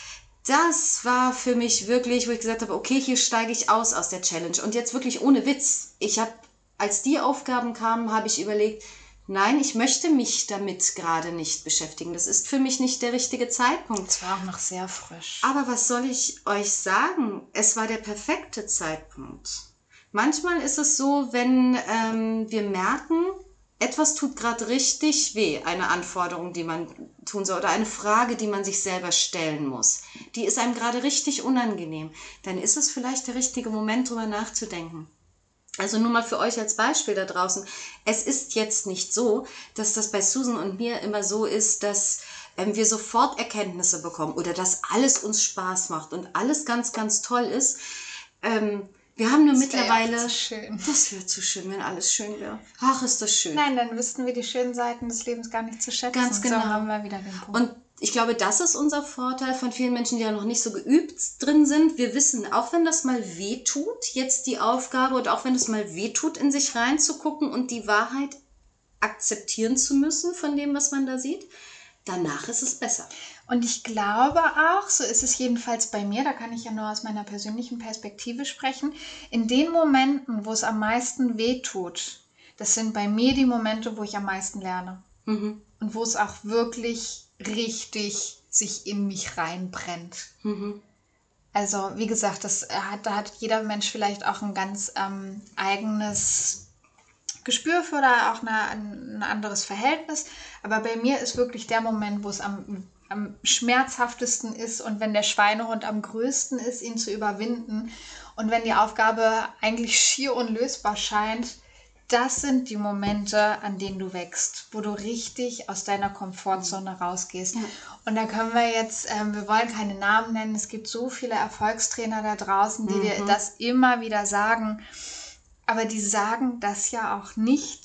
Das war für mich wirklich, wo ich gesagt habe, okay, hier steige ich aus aus der Challenge. Und jetzt wirklich ohne Witz. Ich habe, als die Aufgaben kamen, habe ich überlegt, nein, ich möchte mich damit gerade nicht beschäftigen. Das ist für mich nicht der richtige Zeitpunkt. Es war auch noch sehr frisch. Aber was soll ich euch sagen? Es war der perfekte Zeitpunkt. Manchmal ist es so, wenn ähm, wir merken, etwas tut gerade richtig weh, eine Anforderung, die man tun soll, oder eine Frage, die man sich selber stellen muss. Die ist einem gerade richtig unangenehm. Dann ist es vielleicht der richtige Moment, darüber nachzudenken. Also nur mal für euch als Beispiel da draußen. Es ist jetzt nicht so, dass das bei Susan und mir immer so ist, dass ähm, wir sofort Erkenntnisse bekommen oder dass alles uns Spaß macht und alles ganz, ganz toll ist. Ähm, wir haben nur Das mittlerweile... wäre zu schön. Das wäre zu schön, wenn alles schön wäre. Ach, ist das schön. Nein, dann wüssten wir die schönen Seiten des Lebens gar nicht zu schätzen. Ganz genau. So haben wir wieder den Punkt. Und ich glaube, das ist unser Vorteil von vielen Menschen, die ja noch nicht so geübt drin sind. Wir wissen, auch wenn das mal wehtut, jetzt die Aufgabe, und auch wenn es mal wehtut, in sich reinzugucken und die Wahrheit akzeptieren zu müssen von dem, was man da sieht, danach ist es besser. Und ich glaube auch, so ist es jedenfalls bei mir, da kann ich ja nur aus meiner persönlichen Perspektive sprechen, in den Momenten, wo es am meisten wehtut, das sind bei mir die Momente, wo ich am meisten lerne. Mhm. Und wo es auch wirklich richtig sich in mich reinbrennt. Mhm. Also wie gesagt, das hat, da hat jeder Mensch vielleicht auch ein ganz ähm, eigenes Gespür für oder auch eine, ein anderes Verhältnis. Aber bei mir ist wirklich der Moment, wo es am, am schmerzhaftesten ist und wenn der Schweinehund am größten ist, ihn zu überwinden. Und wenn die Aufgabe eigentlich schier unlösbar scheint, das sind die Momente, an denen du wächst, wo du richtig aus deiner Komfortzone rausgehst. Ja. Und da können wir jetzt, ähm, wir wollen keine Namen nennen, es gibt so viele Erfolgstrainer da draußen, die mhm. dir das immer wieder sagen. Aber die sagen das ja auch nicht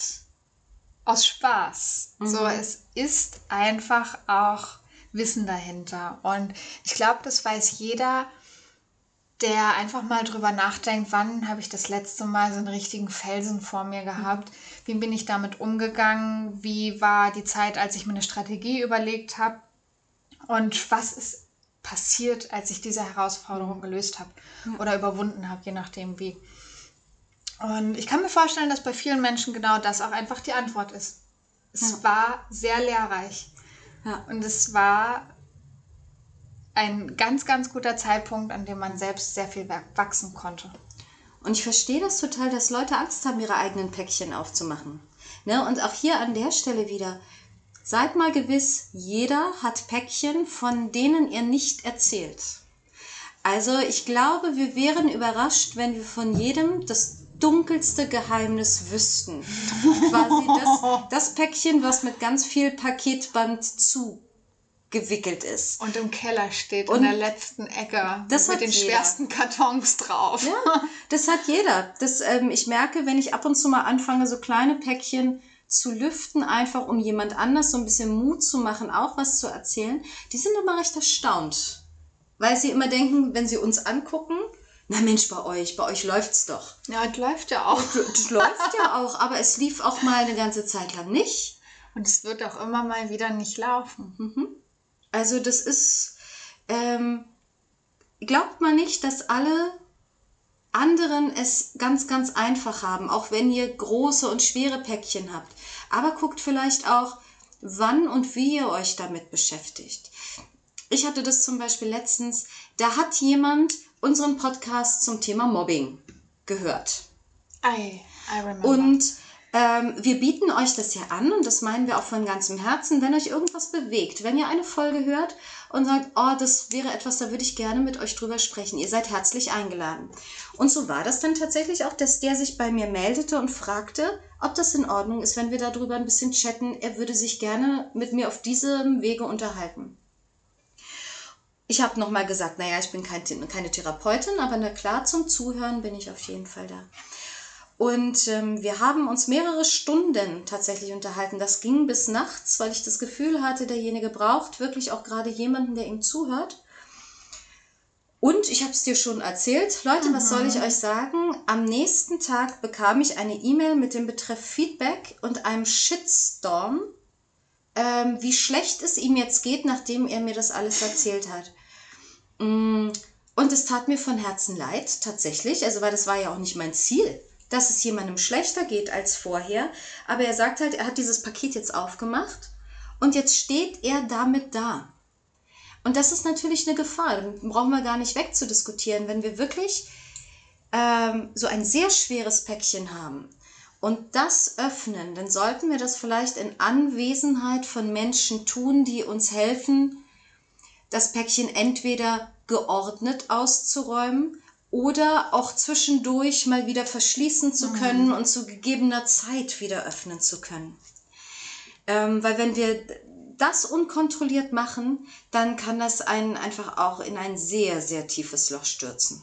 aus Spaß. Mhm. So, es ist einfach auch Wissen dahinter. Und ich glaube, das weiß jeder, der einfach mal drüber nachdenkt, wann habe ich das letzte Mal so einen richtigen Felsen vor mir gehabt? Wie bin ich damit umgegangen? Wie war die Zeit, als ich mir eine Strategie überlegt habe? Und was ist passiert, als ich diese Herausforderung gelöst habe oder überwunden habe, je nachdem wie. Und ich kann mir vorstellen, dass bei vielen Menschen genau das auch einfach die Antwort ist. Es ja. war sehr lehrreich. Ja. Und es war ein ganz, ganz guter Zeitpunkt, an dem man selbst sehr viel wachsen konnte. Und ich verstehe das total, dass Leute Angst haben, ihre eigenen Päckchen aufzumachen. Ne? Und auch hier an der Stelle wieder, seid mal gewiss, jeder hat Päckchen, von denen er nicht erzählt. Also ich glaube, wir wären überrascht, wenn wir von jedem das dunkelste Geheimnis wüssten. Quasi das, das Päckchen, was mit ganz viel Paketband zu gewickelt ist. Und im Keller steht, und in der letzten Ecke das mit den jeder. schwersten Kartons drauf. Ja, das hat jeder. Das, ähm, ich merke, wenn ich ab und zu mal anfange, so kleine Päckchen zu lüften, einfach um jemand anders so ein bisschen Mut zu machen, auch was zu erzählen, die sind immer recht erstaunt. Weil sie immer denken, wenn sie uns angucken, na Mensch, bei euch, bei euch läuft's doch. Ja, es läuft ja auch. Es läuft ja auch, aber es lief auch mal eine ganze Zeit lang nicht. Und es wird auch immer mal wieder nicht laufen. Mhm. Also das ist, ähm, glaubt man nicht, dass alle anderen es ganz, ganz einfach haben, auch wenn ihr große und schwere Päckchen habt. Aber guckt vielleicht auch, wann und wie ihr euch damit beschäftigt. Ich hatte das zum Beispiel letztens, da hat jemand unseren Podcast zum Thema Mobbing gehört. I, I remember. Und ähm, wir bieten euch das ja an und das meinen wir auch von ganzem Herzen, wenn euch irgendwas bewegt, wenn ihr eine Folge hört, und sagt, oh, das wäre etwas, da würde ich gerne mit euch drüber sprechen. Ihr seid herzlich eingeladen. Und so war das dann tatsächlich auch, dass der sich bei mir meldete und fragte, ob das in Ordnung ist, wenn wir darüber ein bisschen chatten. Er würde sich gerne mit mir auf diesem Wege unterhalten. Ich habe nochmal gesagt, naja, ich bin kein, keine Therapeutin, aber na klar, zum Zuhören bin ich auf jeden Fall da. Und ähm, wir haben uns mehrere Stunden tatsächlich unterhalten. Das ging bis nachts, weil ich das Gefühl hatte, derjenige braucht wirklich auch gerade jemanden, der ihm zuhört. Und ich habe es dir schon erzählt. Leute, mhm. was soll ich euch sagen? Am nächsten Tag bekam ich eine E-Mail mit dem Betreff Feedback und einem Shitstorm, ähm, wie schlecht es ihm jetzt geht, nachdem er mir das alles erzählt hat. Und es tat mir von Herzen leid, tatsächlich. Also, weil das war ja auch nicht mein Ziel, dass es jemandem schlechter geht als vorher. Aber er sagt halt, er hat dieses Paket jetzt aufgemacht und jetzt steht er damit da. Und das ist natürlich eine Gefahr. Da brauchen wir gar nicht wegzudiskutieren. Wenn wir wirklich ähm, so ein sehr schweres Päckchen haben und das öffnen, dann sollten wir das vielleicht in Anwesenheit von Menschen tun, die uns helfen, das Päckchen entweder geordnet auszuräumen oder auch zwischendurch mal wieder verschließen zu können mhm. und zu gegebener Zeit wieder öffnen zu können. Ähm, weil wenn wir das unkontrolliert machen, dann kann das einen einfach auch in ein sehr, sehr tiefes Loch stürzen.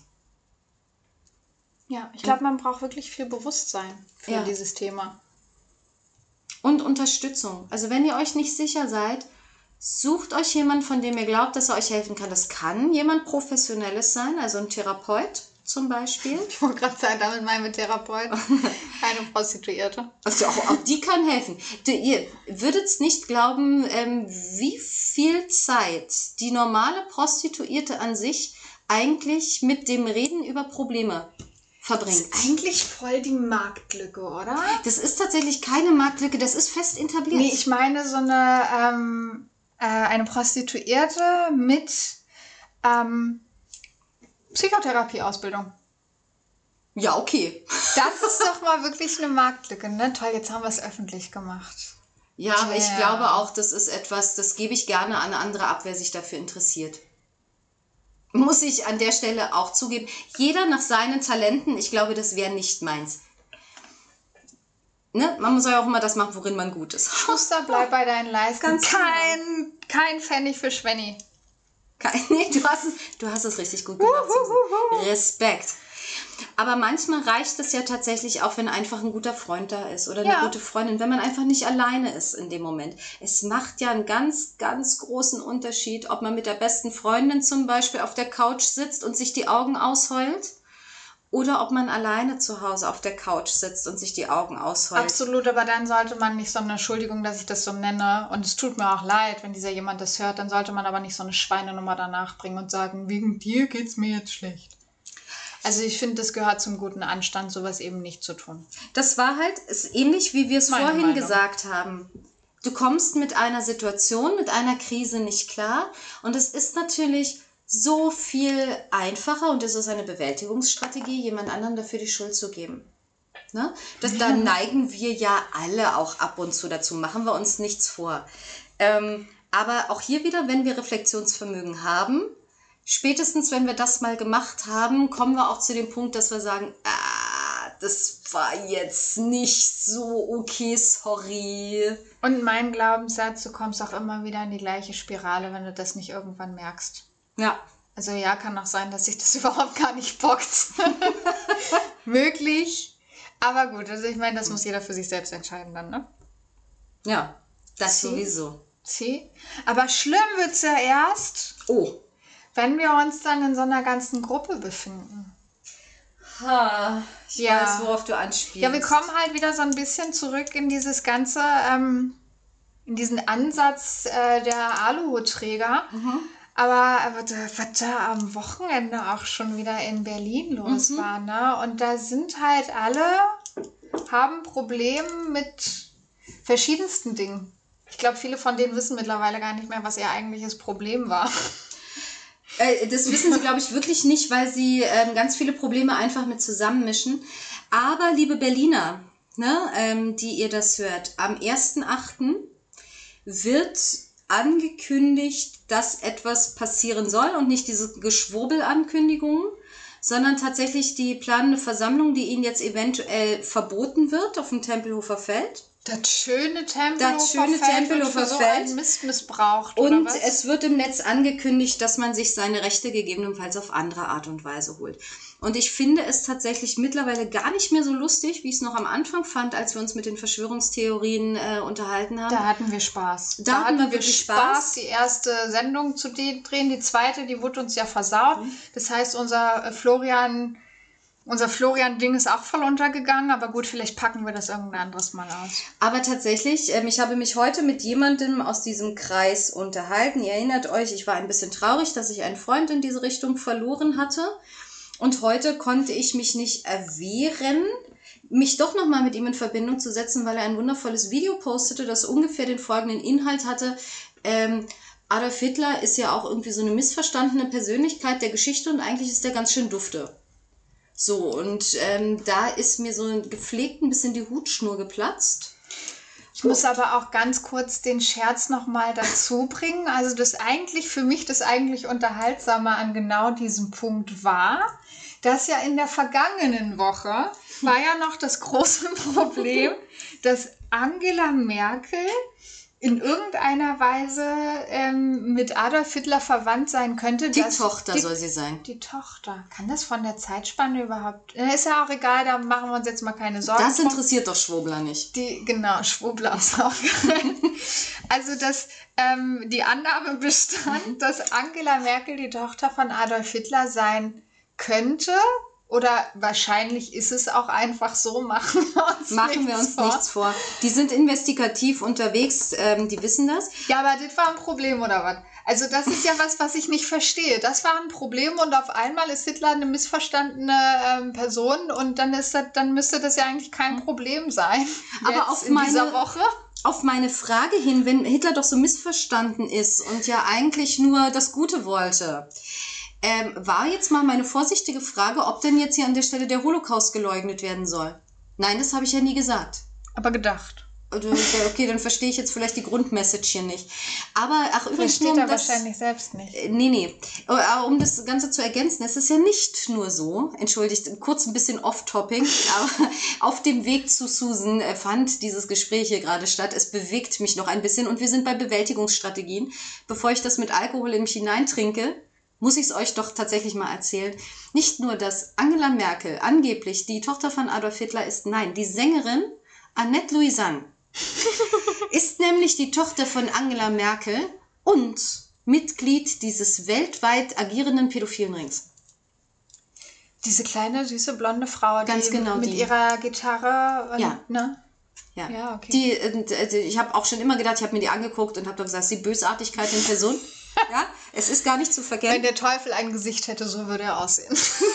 Ja, ich glaube, man braucht wirklich viel Bewusstsein für ja. dieses Thema. Und Unterstützung. Also wenn ihr euch nicht sicher seid, sucht euch jemanden, von dem ihr glaubt, dass er euch helfen kann. Das kann jemand Professionelles sein, also ein Therapeut zum Beispiel. Ich wollte gerade sagen, damit meinen wir Therapeut, keine Prostituierte. Also auch, auch die kann helfen. Du, ihr würdet nicht glauben, ähm, wie viel Zeit die normale Prostituierte an sich eigentlich mit dem Reden über Probleme verbringt. Das ist eigentlich voll die Marktlücke, oder? Das ist tatsächlich keine Marktlücke, das ist fest etabliert. Nee, ich meine so eine, ähm, äh, eine Prostituierte mit ähm, Psychotherapie-Ausbildung. Ja, okay. Das ist doch mal wirklich eine Marktlücke, ne? Toll, jetzt haben wir es öffentlich gemacht. Ja, aber yeah. ich glaube auch, das ist etwas, das gebe ich gerne an andere ab, wer sich dafür interessiert. Muss ich an der Stelle auch zugeben. Jeder nach seinen Talenten, ich glaube, das wäre nicht meins. Ne? Man muss ja auch immer das machen, worin man gut ist. Schuster, bleib bei deinen Leisten. Ganz kein, genau. kein Pfennig für Schwenni. Kein, nee, du hast, es, du hast es richtig gut gemacht. Susan. Respekt. Aber manchmal reicht es ja tatsächlich auch, wenn einfach ein guter Freund da ist oder eine ja. gute Freundin, wenn man einfach nicht alleine ist in dem Moment. Es macht ja einen ganz, ganz großen Unterschied, ob man mit der besten Freundin zum Beispiel auf der Couch sitzt und sich die Augen ausheult oder ob man alleine zu Hause auf der Couch sitzt und sich die Augen ausheult. Absolut, aber dann sollte man nicht so eine, Entschuldigung, dass ich das so nenne, und es tut mir auch leid, wenn dieser jemand das hört, dann sollte man aber nicht so eine Schweinenummer danach bringen und sagen, wegen dir geht's mir jetzt schlecht. Also ich finde, das gehört zum guten Anstand, sowas eben nicht zu tun. Das war halt, ist ähnlich, wie wir es Meine vorhin Meinung. gesagt haben. Du kommst mit einer Situation, mit einer Krise nicht klar und es ist natürlich so viel einfacher und es ist eine Bewältigungsstrategie, jemand anderem dafür die Schuld zu geben. Ne? Das, ja. Da neigen wir ja alle auch ab und zu dazu, machen wir uns nichts vor. Ähm, aber auch hier wieder, wenn wir Reflexionsvermögen haben, spätestens, wenn wir das mal gemacht haben, kommen wir auch zu dem Punkt, dass wir sagen, ah, das war jetzt nicht so okay, sorry. Und mein Glaubenssatz, du kommst auch immer wieder in die gleiche Spirale, wenn du das nicht irgendwann merkst. Ja. Also ja, kann auch sein, dass sich das überhaupt gar nicht bockt. Möglich. Aber gut, also ich meine, das muss jeder für sich selbst entscheiden dann, ne? Ja, das Sie? sowieso. Sie? Aber schlimm wird's ja erst. Oh. Wenn wir uns dann in so einer ganzen Gruppe befinden. Ha, ich ja. weiß, worauf du anspielst. Ja, wir kommen halt wieder so ein bisschen zurück in dieses ganze, ähm, in diesen Ansatz äh, der Aluhutträger. Mhm. Aber, aber da, was da am Wochenende auch schon wieder in Berlin los mhm. war, ne? Und da sind halt alle, haben Probleme mit verschiedensten Dingen. Ich glaube, viele von denen wissen mittlerweile gar nicht mehr, was ihr eigentliches Problem war. Das wissen sie, glaube ich, wirklich nicht, weil sie ähm, ganz viele Probleme einfach mit zusammenmischen. Aber, liebe Berliner, ne, ähm, die ihr das hört, am ersten achten wird angekündigt, dass etwas passieren soll und nicht diese Geschwurbelankündigungen, sondern tatsächlich die planende Versammlung, die ihnen jetzt eventuell verboten wird auf dem Tempelhofer Feld. Das schöne Tempelhofer Das schöne Feld Tempelhofer wird für so Feld. einen Mist missbraucht, Und oder was? es wird im Netz angekündigt, dass man sich seine Rechte gegebenenfalls auf andere Art und Weise holt. Und ich finde es tatsächlich mittlerweile gar nicht mehr so lustig, wie ich es noch am Anfang fand, als wir uns mit den Verschwörungstheorien äh, unterhalten haben. Da hatten wir Spaß. Da hatten wir wirklich Spaß. die erste Sendung zu de- drehen. Die zweite, die wurde uns ja versaut. Das heißt, unser äh, Florian, unser Florian-Ding ist auch voll untergegangen. Aber gut, vielleicht packen wir das irgendein anderes Mal aus. Aber tatsächlich, ähm, ich habe mich heute mit jemandem aus diesem Kreis unterhalten. Ihr erinnert euch, ich war ein bisschen traurig, dass ich einen Freund in diese Richtung verloren hatte. Und heute konnte ich mich nicht erwehren, mich doch nochmal mit ihm in Verbindung zu setzen, weil er ein wundervolles Video postete, das ungefähr den folgenden Inhalt hatte. Ähm, Adolf Hitler ist ja auch irgendwie so eine missverstandene Persönlichkeit der Geschichte und eigentlich ist der ganz schön dufte. So, und ähm, da ist mir so gepflegt ein bisschen die Hutschnur geplatzt. Ich muss aber auch ganz kurz den Scherz nochmal dazu bringen. Also das eigentlich, für mich das eigentlich Unterhaltsame an genau diesem Punkt war, dass ja in der vergangenen Woche war ja noch das große Problem, dass Angela Merkel in irgendeiner Weise ähm, mit Adolf Hitler verwandt sein könnte. Die dass Tochter die, soll sie sein. Die Tochter. Kann das von der Zeitspanne überhaupt... Äh, Ist ja auch egal, da machen wir uns jetzt mal keine Sorgen. Das drum. interessiert doch Schwurbler nicht. Die, genau, Schwurbler ist auch geil. Also, dass ähm, die Annahme bestand, dass Angela Merkel die Tochter von Adolf Hitler sein könnte. Oder wahrscheinlich ist es auch einfach so, machen wir uns, Machen nichts, wir uns vor. nichts vor. Die sind investigativ unterwegs, ähm, die wissen das. Ja, aber das war ein Problem, oder was? Also das ist ja was, was ich nicht verstehe. Das war ein Problem und auf einmal ist Hitler eine missverstandene ähm, Person und dann ist das, dann müsste das ja eigentlich kein Problem sein. Aber jetzt auf in meine- dieser Woche. Auf meine Frage hin, wenn Hitler doch so missverstanden ist und ja eigentlich nur das Gute wollte, ähm, war jetzt mal meine vorsichtige Frage, ob denn jetzt hier an der Stelle der Holocaust geleugnet werden soll. Nein, das habe ich ja nie gesagt. Aber gedacht. Oder, okay, dann verstehe ich jetzt vielleicht die Grundmessage hier nicht. Aber ach, übrigens Versteht nur um er das, wahrscheinlich selbst nicht. Äh, Nee, nee. Aber um das Ganze zu ergänzen, es ist ja nicht nur so, entschuldigt, kurz ein bisschen off-topic, aber auf dem Weg zu Susan äh, fand dieses Gespräch hier gerade statt. Es bewegt mich noch ein bisschen und wir sind bei Bewältigungsstrategien. Bevor ich das mit Alkohol in mich hineintrinke, muss ich es euch doch tatsächlich mal erzählen. Nicht nur, dass Angela Merkel angeblich die Tochter von Adolf Hitler ist, nein, die Sängerin Annette Louisanne ist nämlich die Tochter von Angela Merkel und Mitglied dieses weltweit agierenden pädophilen Rings. Diese kleine, süße, blonde Frau, Ganz die genau mit die. ihrer Gitarre und, Ja. ne? Ja, Ja, okay. Die, und, äh, ich habe auch schon immer gedacht, ich habe mir die angeguckt und habe doch gesagt, es ist die Bösartigkeit in Person. Ja, es ist gar nicht zu Wenn vergessen. der Teufel ein Gesicht hätte, so würde er aussehen.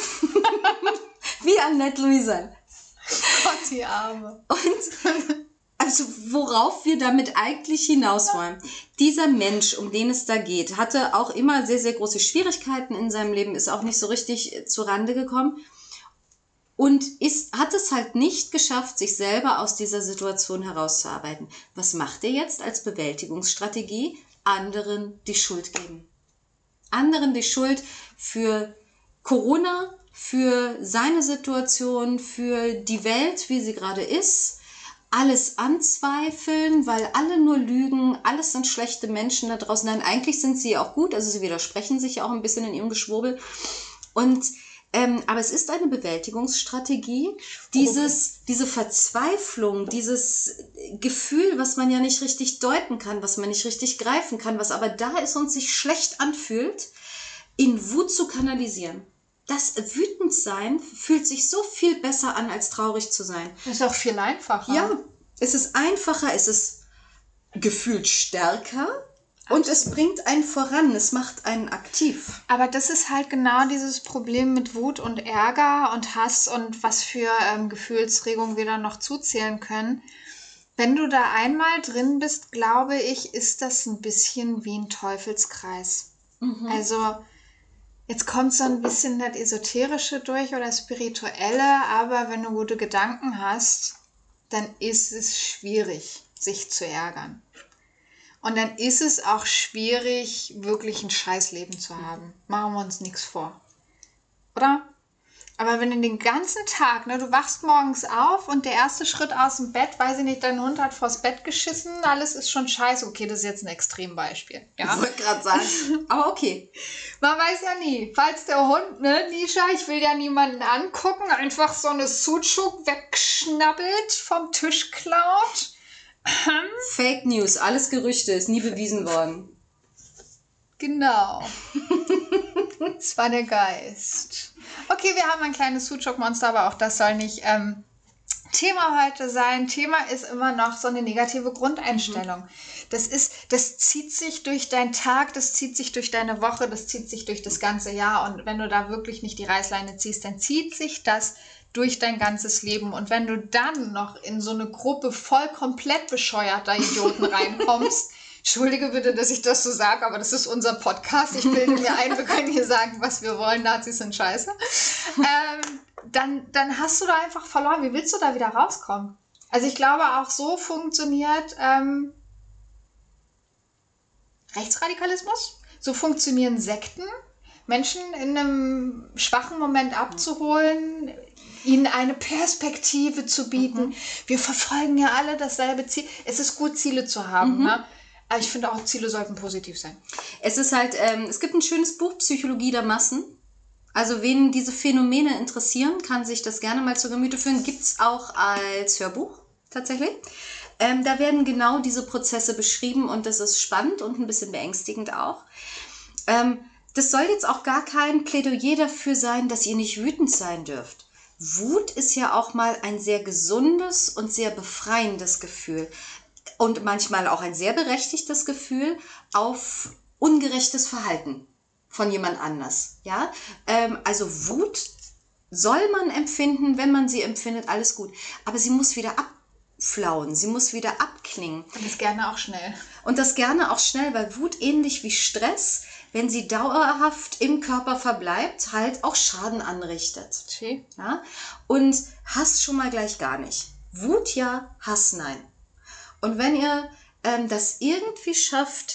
Wie Annette Louisanne. Gott, die Arme. Und also worauf wir damit eigentlich hinaus wollen. Dieser Mensch, um den es da geht, hatte auch immer sehr, sehr große Schwierigkeiten in seinem Leben, ist auch nicht so richtig äh, zu Rande gekommen und ist, hat es halt nicht geschafft, sich selber aus dieser Situation herauszuarbeiten. Was macht er jetzt als Bewältigungsstrategie? Anderen die Schuld geben. Anderen die Schuld für Corona, für seine Situation, für die Welt, wie sie gerade ist, alles anzweifeln, weil alle nur lügen, alles sind schlechte Menschen da draußen. Nein, eigentlich sind sie auch gut, also sie widersprechen sich ja auch ein bisschen in ihrem Geschwurbel. Und, ähm, aber es ist eine Bewältigungsstrategie, dieses, diese Verzweiflung, dieses Gefühl, was man ja nicht richtig deuten kann, was man nicht richtig greifen kann, was aber da ist und sich schlecht anfühlt, in Wut zu kanalisieren. Das Wütendsein fühlt sich so viel besser an, als traurig zu sein. Das ist auch viel einfacher. Ja, es ist einfacher, es ist gefühlt stärker und es bringt einen voran, es macht einen aktiv. Aber das ist halt genau dieses Problem mit Wut und Ärger und Hass und was für ähm, Gefühlsregungen wir da noch zuzählen können. Wenn du da einmal drin bist, glaube ich, ist das ein bisschen wie ein Teufelskreis. Mhm. Also jetzt kommt so ein bisschen das Esoterische durch oder Spirituelle, aber wenn du gute Gedanken hast, dann ist es schwierig, sich zu ärgern. Und dann ist es auch schwierig, wirklich ein Scheißleben zu haben. Machen wir uns nichts vor. Oder? Aber wenn du den ganzen Tag, ne, du wachst morgens auf und der erste Schritt aus dem Bett, weiß ich nicht, dein Hund hat vors Bett geschissen, alles ist schon scheiße. Okay, das ist jetzt ein Extrembeispiel. Ja? Ich wollte gerade sagen. Aber okay. Man weiß ja nie. Falls der Hund, ne, Nisha, ich will ja niemanden angucken, einfach so eine Sucuk wegschnabbelt, vom Tisch klaut. Fake News, alles Gerüchte, ist nie bewiesen worden. Genau. Das war der Geist. Okay, wir haben ein kleines Sucuk-Monster, aber auch das soll nicht ähm, Thema heute sein. Thema ist immer noch so eine negative Grundeinstellung. Mhm. Das ist, das zieht sich durch deinen Tag, das zieht sich durch deine Woche, das zieht sich durch das ganze Jahr. Und wenn du da wirklich nicht die Reißleine ziehst, dann zieht sich das durch dein ganzes Leben. Und wenn du dann noch in so eine Gruppe voll komplett bescheuerter Idioten reinkommst, entschuldige bitte, dass ich das so sage, aber das ist unser Podcast. Ich bilde mir ein, wir können hier sagen, was wir wollen. Nazis sind scheiße. Ähm, dann, dann hast du da einfach verloren. Wie willst du da wieder rauskommen? Also ich glaube, auch so funktioniert ähm, Rechtsradikalismus. So funktionieren Sekten. Menschen in einem schwachen Moment abzuholen, ihnen eine Perspektive zu bieten. Mhm. Wir verfolgen ja alle dasselbe Ziel. Es ist gut, Ziele zu haben, mhm. ne? Aber ich finde auch, Ziele sollten positiv sein. Es ist halt, ähm, es gibt ein schönes Buch, Psychologie der Massen. Also wen diese Phänomene interessieren, kann sich das gerne mal zu Gemüte führen. Gibt es auch als Hörbuch tatsächlich. Ähm, da werden genau diese Prozesse beschrieben und das ist spannend und ein bisschen beängstigend auch. Ähm, das soll jetzt auch gar kein Plädoyer dafür sein, dass ihr nicht wütend sein dürft. Wut ist ja auch mal ein sehr gesundes und sehr befreiendes Gefühl. Und manchmal auch ein sehr berechtigtes Gefühl auf ungerechtes Verhalten von jemand anders. Ja? Ähm, also Wut soll man empfinden, wenn man sie empfindet, alles gut. Aber sie muss wieder abflauen, sie muss wieder abklingen. Und das gerne auch schnell. Und das gerne auch schnell, weil Wut ähnlich wie Stress, wenn sie dauerhaft im Körper verbleibt, halt auch Schaden anrichtet. Okay. Ja? Und Hass schon mal gleich gar nicht. Wut ja, Hass nein. Und wenn ihr ähm, das irgendwie schafft,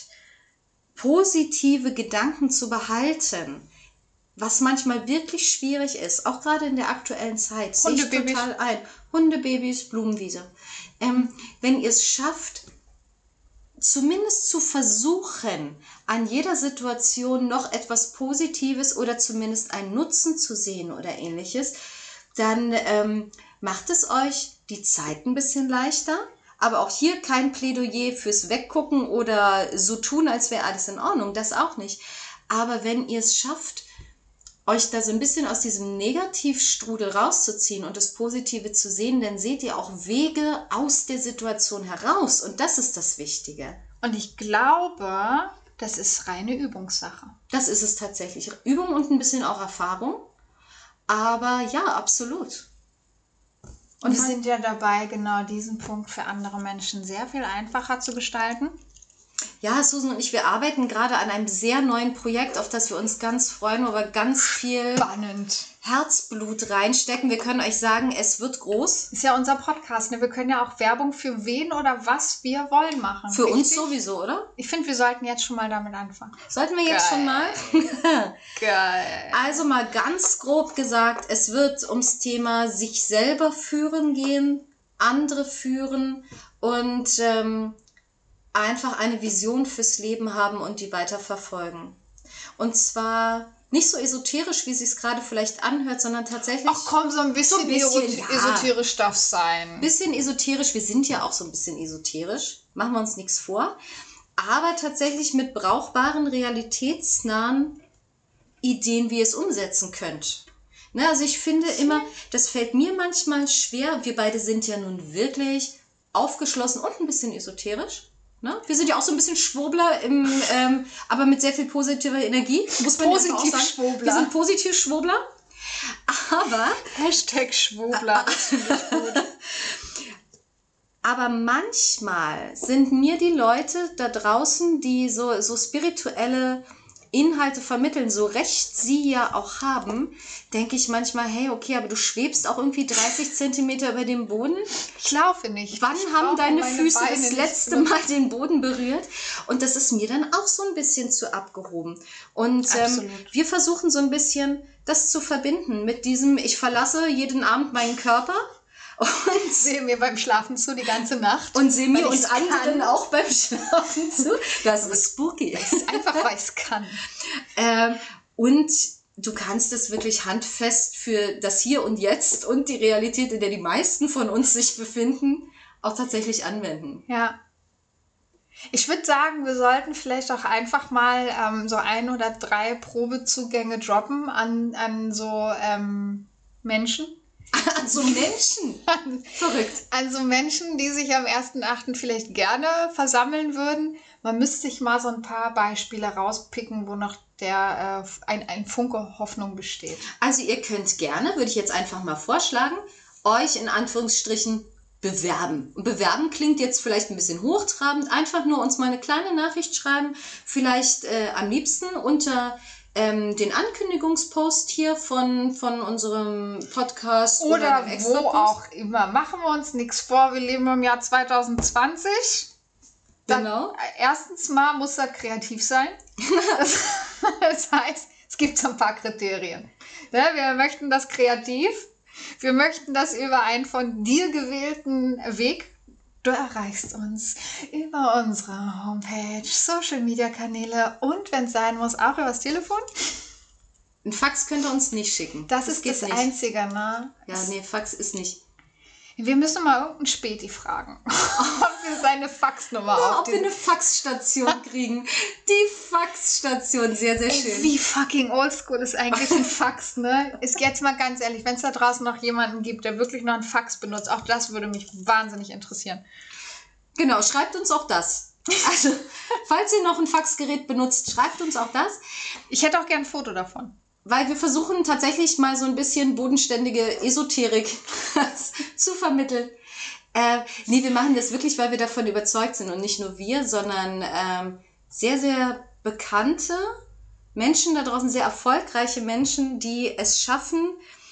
positive Gedanken zu behalten, was manchmal wirklich schwierig ist, auch gerade in der aktuellen Zeit, sehe ich total ein. Hundebabys, Blumenwiese. Ähm, wenn ihr es schafft, zumindest zu versuchen, an jeder Situation noch etwas Positives oder zumindest einen Nutzen zu sehen oder ähnliches, dann ähm, macht es euch die Zeit ein bisschen leichter. Aber auch hier kein Plädoyer fürs Weggucken oder so tun, als wäre alles in Ordnung. Das auch nicht. Aber wenn ihr es schafft, euch da so ein bisschen aus diesem Negativstrudel rauszuziehen und das Positive zu sehen, dann seht ihr auch Wege aus der Situation heraus. Und das ist das Wichtige. Und ich glaube, das ist reine Übungssache. Das ist es tatsächlich. Übung und ein bisschen auch Erfahrung. Aber ja, absolut. Und wir sind ja dabei, genau diesen Punkt für andere Menschen sehr viel einfacher zu gestalten. Ja, Susan und ich, wir arbeiten gerade an einem sehr neuen Projekt, auf das wir uns ganz freuen, wo wir ganz viel Spannend. Herzblut reinstecken. Wir können euch sagen, es wird groß. Ist ja unser Podcast, ne? Wir können ja auch Werbung für wen oder was wir wollen machen. Für Richtig? Uns sowieso, oder? Ich finde, wir sollten jetzt schon mal damit anfangen. Sollten wir jetzt Geil. schon mal? Geil. Also mal ganz grob gesagt, es wird ums Thema sich selber führen gehen, andere führen und ähm, einfach eine Vision fürs Leben haben und die weiter verfolgen. Und zwar nicht so esoterisch, wie es sich gerade vielleicht anhört, sondern tatsächlich... Ach komm, so ein bisschen, so ein bisschen ja. esoterisch darf es sein. Ein bisschen esoterisch, wir sind ja auch so ein bisschen esoterisch, machen wir uns nichts vor, aber tatsächlich mit brauchbaren, realitätsnahen Ideen, wie ihr es umsetzen könnt. Ne, also ich finde immer, das fällt mir manchmal schwer, wir beide sind ja nun wirklich aufgeschlossen und ein bisschen esoterisch. Ne? Wir sind ja auch so ein bisschen Schwurbler, im, ähm, aber mit sehr viel positiver Energie. Muss man positiv auch sagen. Schwurbler. Wir sind positiv Schwurbler. Aber... Hashtag Schwurbler. Das finde ich gut. Aber manchmal sind mir die Leute da draußen, die so, so spirituelle Inhalte vermitteln, so recht sie ja auch haben, denke ich manchmal, hey, okay, aber du schwebst auch irgendwie dreißig Zentimeter über dem Boden. Ich laufe nicht. Wann ich haben deine meine Füße Beine das nicht letzte benutzt. Mal den Boden berührt? Und das ist mir dann auch so ein bisschen zu abgehoben. Und ähm, Absolut. wir versuchen so ein bisschen das zu verbinden mit diesem, ich verlasse jeden Abend meinen Körper und Sehe mir beim Schlafen zu die ganze Nacht. und sehe mir Weil und ich's anderen kann. auch beim Schlafen zu. Das ist spooky. Einfach, weil ich es kann. Ähm, und du kannst es wirklich handfest für das Hier und Jetzt und die Realität, in der die meisten von uns sich befinden, auch tatsächlich anwenden. Ja. Ich würde sagen, wir sollten vielleicht auch einfach mal ähm, so ein oder drei Probezugänge droppen an, an so ähm, Menschen. An so Menschen. Verrückt. An so Menschen, die sich am ersten achten vielleicht gerne versammeln würden. Man müsste sich mal so ein paar Beispiele rauspicken, wo noch der, äh, ein, ein Funke Hoffnung besteht. Also ihr könnt gerne, würde ich jetzt einfach mal vorschlagen, euch in Anführungsstrichen bewerben. Und bewerben klingt jetzt vielleicht ein bisschen hochtrabend. Einfach nur uns mal eine kleine Nachricht schreiben. Vielleicht äh, am liebsten unter ähm, den Ankündigungspost hier von, von unserem Podcast. Oder einem wo Extrapost. auch immer. Machen wir uns nichts vor. Wir leben im Jahr zwanzig zwanzig. Da- Genau. Erstens mal muss das kreativ sein. Das, das heißt, es gibt so ein paar Kriterien. Ja, wir möchten das kreativ. Wir möchten das über einen von dir gewählten Weg. Du erreichst uns über unsere Homepage, Social Media Kanäle und, wenn es sein muss, auch übers Telefon. Ein Fax könnt ihr uns nicht schicken. Das, ist geht das nicht. Einzige, ne? Ja, nee, Fax ist nicht. Wir müssen mal irgendeinen Späti fragen, ob wir seine Faxnummer Ja, auf ob wir eine Faxstation kriegen. Die Faxstation, sehr, sehr schön. Ey, wie fucking oldschool ist eigentlich ein Fax, ne? Ist jetzt mal ganz ehrlich, wenn es da draußen noch jemanden gibt, der wirklich noch einen Fax benutzt, auch das würde mich wahnsinnig interessieren. Genau, schreibt uns auch das. Also, falls ihr noch ein Faxgerät benutzt, schreibt uns auch das. Ich hätte auch gern ein Foto davon. Weil wir versuchen tatsächlich mal so ein bisschen bodenständige Esoterik zu vermitteln. Äh, nee, wir machen das wirklich, weil wir davon überzeugt sind. Und nicht nur wir, sondern ähm, sehr, sehr bekannte Menschen da draußen, sehr erfolgreiche Menschen, die es schaffen,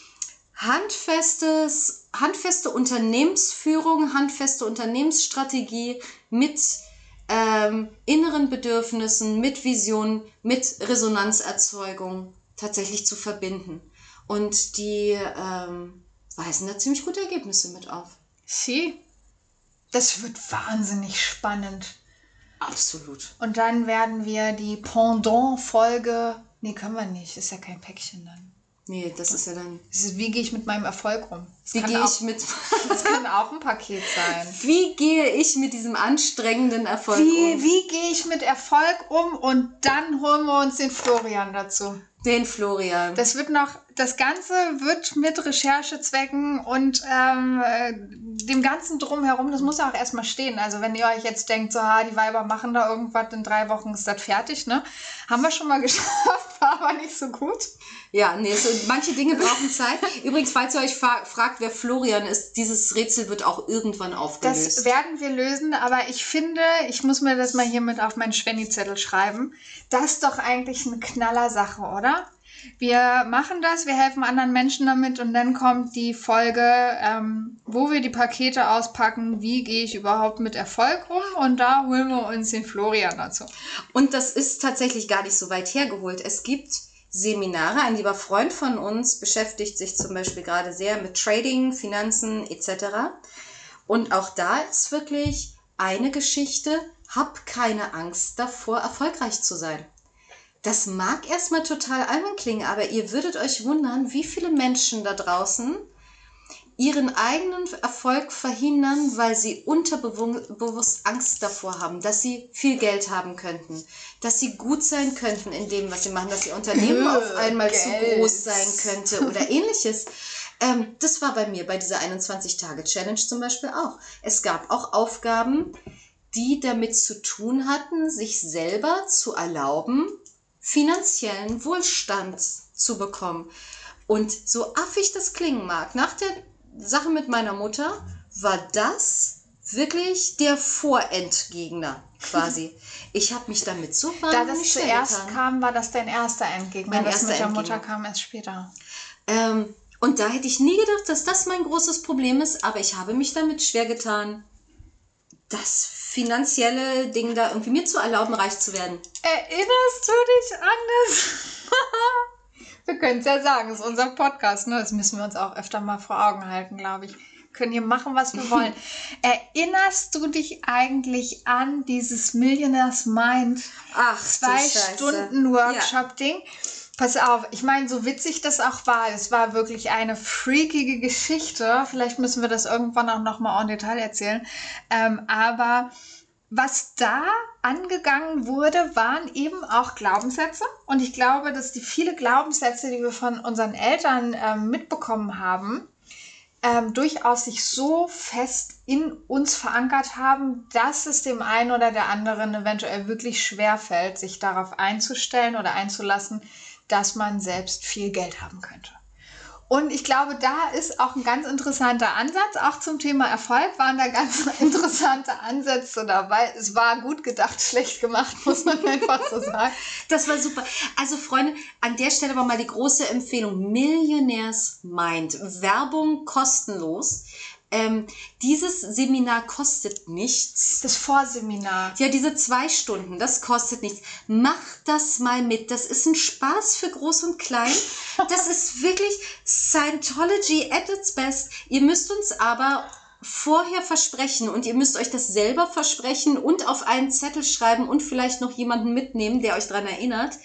handfestes, handfeste Unternehmensführung, handfeste Unternehmensstrategie mit ähm, inneren Bedürfnissen, mit Visionen, mit Resonanzerzeugung tatsächlich zu verbinden. Und die ähm, weisen da ziemlich gute Ergebnisse mit auf. Sie? Das wird wahnsinnig spannend. Absolut. Und dann werden wir die Pendant-Folge... Nee, können wir nicht. Ist ja kein Päckchen dann. Nee, das ist ja dann... Das ist, wie gehe ich mit meinem Erfolg um? Das Wie kann gehe auch, ich mit... Das kann auch ein Paket sein. Wie gehe ich mit diesem anstrengenden Erfolg Wie, um? wie gehe ich mit Erfolg um? Und dann holen wir uns den Florian dazu. Den Florian. Das wird noch, das Ganze wird mit Recherchezwecken und ähm, äh, dem ganzen Drumherum, das muss ja auch erstmal stehen. Also wenn ihr euch jetzt denkt, so, ha, die Weiber machen da irgendwas, in drei Wochen ist das fertig, ne? Haben wir schon mal geschafft, war aber nicht so gut. Ja, nee, so, manche Dinge brauchen Zeit. Übrigens, falls ihr euch fa- fragt, wer Florian ist, dieses Rätsel wird auch irgendwann aufgelöst. Das werden wir lösen, aber ich finde, ich muss mir das mal hier mit auf meinen Schwenni-Zettel schreiben. Das ist doch eigentlich eine Knallersache, oder? Wir machen das, wir helfen anderen Menschen damit und dann kommt die Folge, ähm, wo wir die Pakete auspacken, wie gehe ich überhaupt mit Erfolg um, und da holen wir uns den Florian dazu. Und das ist tatsächlich gar nicht so weit hergeholt. Es gibt Seminare. Ein lieber Freund von uns beschäftigt sich zum Beispiel gerade sehr mit Trading, Finanzen et cetera. Und auch da ist wirklich eine Geschichte: Hab keine Angst davor, erfolgreich zu sein. Das mag erstmal total albern klingen, aber ihr würdet euch wundern, wie viele Menschen da draußen ihren eigenen Erfolg verhindern, weil sie unterbewusst Angst davor haben, dass sie viel Geld haben könnten, dass sie gut sein könnten in dem, was sie machen, dass ihr Unternehmen auf einmal zu Geld. groß sein könnte oder ähnliches. Ähm, das war bei mir bei dieser einundzwanzig-Tage-Challenge zum Beispiel auch. Es gab auch Aufgaben, die damit zu tun hatten, sich selber zu erlauben, finanziellen Wohlstand zu bekommen. Und so affig das klingen mag, nach der Sache mit meiner Mutter war das wirklich der Vorendgegner quasi. Ich habe mich damit so Da das wahnsinnig schwer zuerst getan. kam, war das dein erster Endgegner. Mein Das erster mit der Endgegner. Mutter kam erst später. Ähm, und da hätte ich nie gedacht, dass das mein großes Problem ist, aber ich habe mich damit schwer getan, das finanzielle Ding da irgendwie mir zu erlauben, reich zu werden. Erinnerst du dich an das? Wir können es ja sagen, es ist unser Podcast, ne? Das müssen wir uns auch öfter mal vor Augen halten, glaube ich. Wir können hier machen, was wir wollen. Erinnerst du dich eigentlich an dieses Millionaires Mind Ach, du zwei Scheiße. Stunden Workshop-Ding? Pass auf, ich meine, so witzig das auch war, es war wirklich eine freakige Geschichte. Vielleicht müssen wir das irgendwann auch nochmal en Detail erzählen. Ähm, aber was da angegangen wurde, waren eben auch Glaubenssätze. Und ich glaube, dass die viele Glaubenssätze, die wir von unseren Eltern ähm, mitbekommen haben, ähm, durchaus sich so fest in uns verankert haben, dass es dem einen oder der anderen eventuell wirklich schwerfällt, sich darauf einzustellen oder einzulassen, dass man selbst viel Geld haben könnte. Und ich glaube, da ist auch ein ganz interessanter Ansatz. Auch zum Thema Erfolg waren da ganz interessante Ansätze dabei. Es war gut gedacht, schlecht gemacht, muss man einfach so sagen. Das war super. Also Freunde, an der Stelle war mal die große Empfehlung. Millionaires Mind. Werbung kostenlos. Ähm, dieses Seminar kostet nichts. Das Vorseminar. Ja, diese zwei Stunden, das kostet nichts. Macht das mal mit. Das ist ein Spaß für Groß und Klein. Das ist wirklich Scientology at its best. Ihr müsst uns aber vorher versprechen und ihr müsst euch das selber versprechen und auf einen Zettel schreiben und vielleicht noch jemanden mitnehmen, der euch daran erinnert.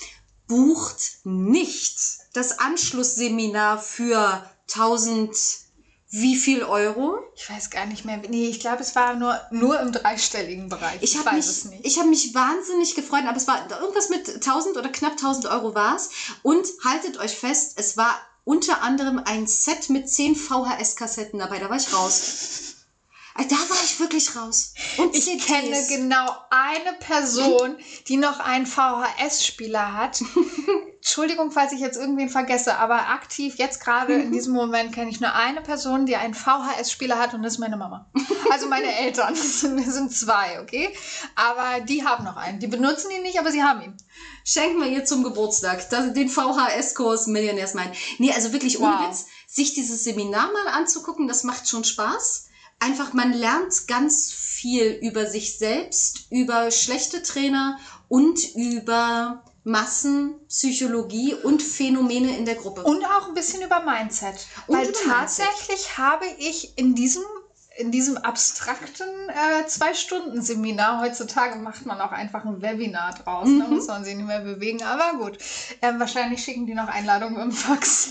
Bucht nicht das Anschlussseminar für tausend wie viel Euro? Ich weiß gar nicht mehr. Nee, ich glaube, es war nur, nur im dreistelligen Bereich. Ich, Ich, habe weiß mich, es nicht. ich habe mich wahnsinnig gefreut, aber es war irgendwas mit tausend oder knapp tausend Euro war es. Und haltet euch fest, es war unter anderem ein Set mit zehn V H S-Kassetten dabei. Da war ich raus. Also da war ich wirklich raus. Und Ich C Ds. kenne genau eine Person, die noch einen V H S-Spieler hat. Entschuldigung, falls ich jetzt irgendwen vergesse, aber aktiv jetzt gerade in diesem Moment kenne ich nur eine Person, die einen V H S-Spieler hat und das ist meine Mama. Also meine Eltern. Wir sind zwei, okay? Aber die haben noch einen. Die benutzen ihn nicht, aber sie haben ihn. Schenken wir ihr zum Geburtstag das, den V H S-Kurs Millionaires Mind. Nee, also wirklich ohne Wow. Witz, sich dieses Seminar mal anzugucken, das macht schon Spaß. Einfach, man lernt ganz viel über sich selbst, über schlechte Trainer und über Massenpsychologie und Phänomene in der Gruppe. Und auch ein bisschen über Mindset. Und Weil über tatsächlich habe ich in diesem, in diesem abstrakten äh, Zwei-Stunden-Seminar, heutzutage macht man auch einfach ein Webinar draus, Mhm. da muss man sich nicht mehr bewegen, aber gut. Ähm, wahrscheinlich schicken die noch Einladungen im Fax.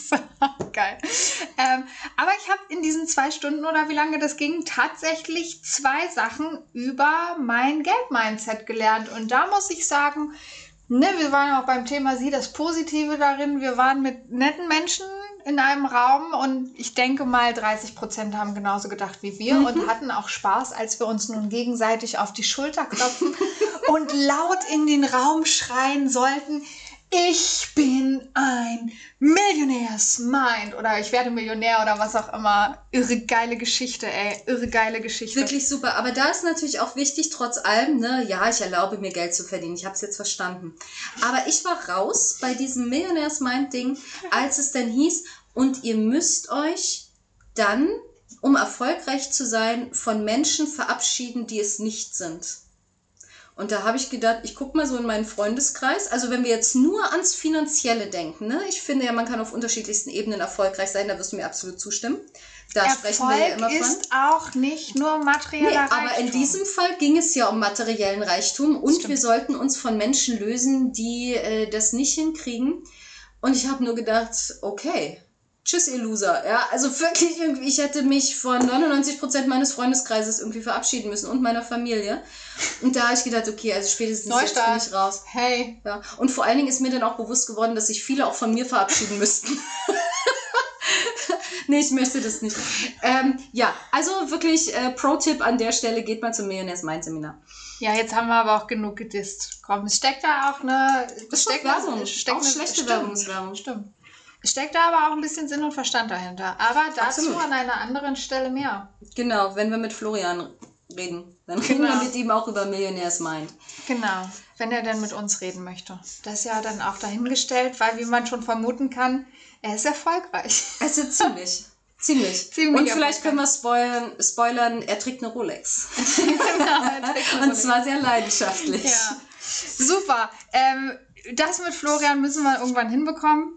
Geil. Ähm, aber ich habe in diesen zwei Stunden oder wie lange das ging, tatsächlich zwei Sachen über mein Geld-Mindset gelernt. Und da muss ich sagen, ne, wir waren auch beim Thema Sie, das Positive darin. Wir waren mit netten Menschen in einem Raum und ich denke mal, dreißig Prozent haben genauso gedacht wie wir Mhm. und hatten auch Spaß, als wir uns nun gegenseitig auf die Schulter klopfen und laut in den Raum schreien sollten: Ich bin ein Millionaires Mind oder ich werde Millionär oder was auch immer. Irre geile Geschichte, ey. Irre geile Geschichte. Wirklich super. Aber da ist natürlich auch wichtig, trotz allem, ne, ja, ich erlaube mir Geld zu verdienen. Ich habe es jetzt verstanden. Aber ich war raus bei diesem Millionaires Mind Ding, als es dann hieß, und ihr müsst euch dann, um erfolgreich zu sein, von Menschen verabschieden, die es nicht sind. Und da habe ich gedacht, ich gucke mal so in meinen Freundeskreis. Also wenn wir jetzt nur ans Finanzielle denken, ne? Ich finde ja, man kann auf unterschiedlichsten Ebenen erfolgreich sein, da wirst du mir absolut zustimmen. Da sprechen wir ja immer Erfolg von. ist auch nicht nur materieller Nee, Reichtum. aber in diesem Fall ging es ja um materiellen Reichtum und Stimmt. wir sollten uns von Menschen lösen, die äh, das nicht hinkriegen. Und ich habe nur gedacht, okay, tschüss ihr Loser. Ja, also wirklich irgendwie, ich hätte mich von neunundneunzig Prozent meines Freundeskreises irgendwie verabschieden müssen und meiner Familie. Und da habe ich gedacht, okay, also spätestens jetzt bin Neustart. ich raus. Hey. Ja. Und vor allen Dingen ist mir dann auch bewusst geworden, dass sich viele auch von mir verabschieden müssten. Nee, ich möchte das nicht. Ähm, ja, also wirklich äh, Pro-Tipp an der Stelle, geht mal zum Millionaires Mind Seminar. Ja, jetzt haben wir aber auch genug gedisst. Komm, es steckt da auch eine... Das ist steckt doch Werbung. es steckt Auch eine, schlechte stimmt, Werbung ist Werbung. Stimmt. Steckt da aber auch ein bisschen Sinn und Verstand dahinter. Aber dazu Absolut. an einer anderen Stelle mehr. Genau, wenn wir mit Florian reden, dann reden Genau. wir mit ihm auch über Millionärs Mind. Genau, wenn er denn mit uns reden möchte. Das ist ja dann auch dahingestellt, weil wie man schon vermuten kann, er ist erfolgreich. Also ziemlich. Ziemlich. Ziemlich Und vielleicht können wir spoilern, spoilern, er trägt eine Rolex. Genau, er trägt eine Und Rolex. zwar sehr leidenschaftlich. Ja, super. Ähm, das mit Florian müssen wir irgendwann hinbekommen.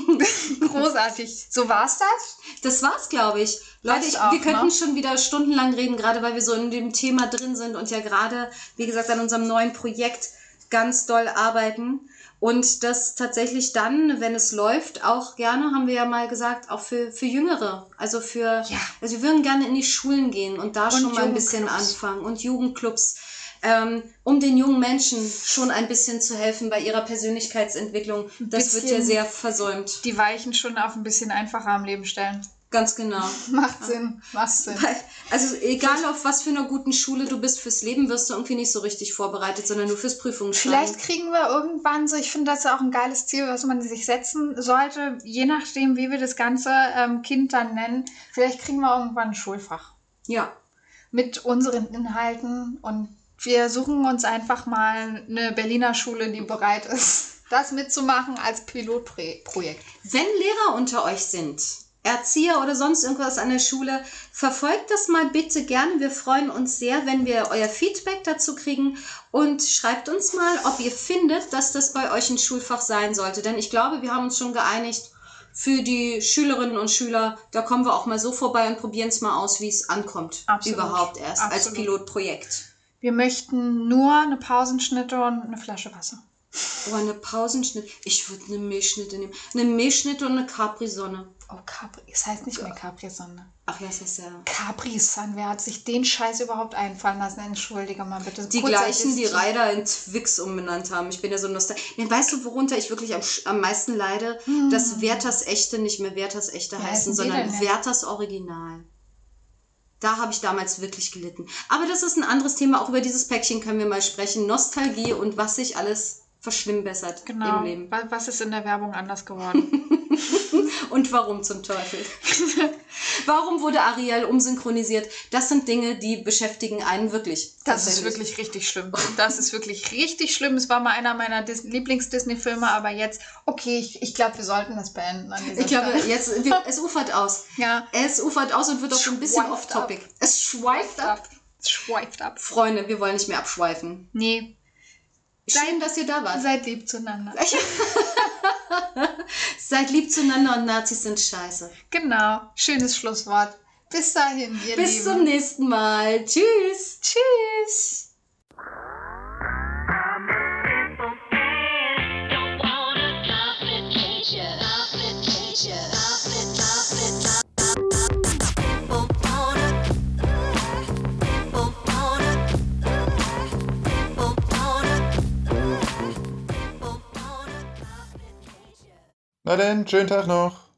Großartig. So war's das? Das war's, glaube ich. Leute, ich, auch, wir könnten ne? schon wieder stundenlang reden, gerade weil wir so in dem Thema drin sind und ja gerade, wie gesagt, an unserem neuen Projekt ganz doll arbeiten. Und das tatsächlich dann, wenn es läuft, auch gerne, haben wir ja mal gesagt, auch für, für Jüngere. Also für, Ja. also wir würden gerne in die Schulen gehen und da schon mal ein bisschen Jugendclubs. anfangen und Jugendclubs, ähm, um den jungen Menschen schon ein bisschen zu helfen bei ihrer Persönlichkeitsentwicklung. Das wird ja bisschen- sehr versäumt. Die Weichen schon auf ein bisschen einfacher am Leben stellen. Ganz genau. Macht Sinn. Macht Sinn. Also egal auf was für einer guten Schule du bist fürs Leben, wirst du irgendwie nicht so richtig vorbereitet, sondern nur fürs Prüfungsschreiben. Vielleicht kriegen wir irgendwann so, ich finde das auch ein geiles Ziel, was man sich setzen sollte, je nachdem, wie wir das ganze ähm, Kind dann nennen. Vielleicht kriegen wir irgendwann ein Schulfach Ja, mit unseren Inhalten und wir suchen uns einfach mal eine Berliner Schule, die bereit ist, das mitzumachen als Pilotprojekt. wenn Lehrer unter euch sind, Erzieher oder sonst irgendwas an der Schule, verfolgt das mal bitte gerne. Wir freuen uns sehr, wenn wir euer Feedback dazu kriegen und schreibt uns mal, ob ihr findet, dass das bei euch ein Schulfach sein sollte. Denn ich glaube, wir haben uns schon geeinigt, für die Schülerinnen und Schüler, da kommen wir auch mal so vorbei und probieren es mal aus, wie es ankommt. Absolut. Überhaupt erst als Absolut. Pilotprojekt. Wir möchten nur eine Pausenschnitte und eine Flasche Wasser. Oh, eine Pausenschnitt. Ich würde eine Milchschnitte nehmen. Eine Milchschnitte und eine Capri-Sonne. Oh, Capri. Es heißt nicht mehr Capri-Sonne. Ach ja, das ist ja... Capri-Sun, wer hat sich den Scheiß überhaupt einfallen lassen? Entschuldige mal bitte. Die Kurzer gleichen, die Diss- Ryder in Twix umbenannt haben. Ich bin ja so nostalgisch. Nee, weißt du, worunter ich wirklich am, sch- am meisten leide? Dass Werthers Echte nicht mehr Werthers Echte Wie heißen, heißen die sondern denn jetzt? Werthers Original. Da habe ich damals wirklich gelitten. Aber das ist ein anderes Thema. Auch über dieses Päckchen können wir mal sprechen. Nostalgie und was sich alles verschlimmbessert Genau. im Leben. Wa- Was ist in der Werbung anders geworden? Und warum zum Teufel? Warum wurde Ariel umsynchronisiert? Das sind Dinge, die beschäftigen einen wirklich. Das ist Tatsächlich. wirklich richtig schlimm. Das ist wirklich richtig schlimm. Es war mal einer meiner Dis- Lieblings-Disney-Filme, aber jetzt, okay, ich, ich glaube, wir sollten das beenden an dieser Ich glaube, Stelle. jetzt, wir, es ufert aus. Ja. Es ufert aus und wird auch so ein bisschen Schweift off-topic. Es schweift ab. Es schweift ab. Freunde, wir wollen nicht mehr abschweifen. Nee, Schön, dass ihr da wart. seid lieb zueinander. Seid lieb zueinander und Nazis sind scheiße. Genau, schönes Schlusswort. Bis dahin, ihr Bis Lieben. zum nächsten Mal. Tschüss. Tschüss. Don't want a complication. Complication. Complication. Don't want a- don't want a- don't want a- don't want a complication. Na denn, schönen Tag noch.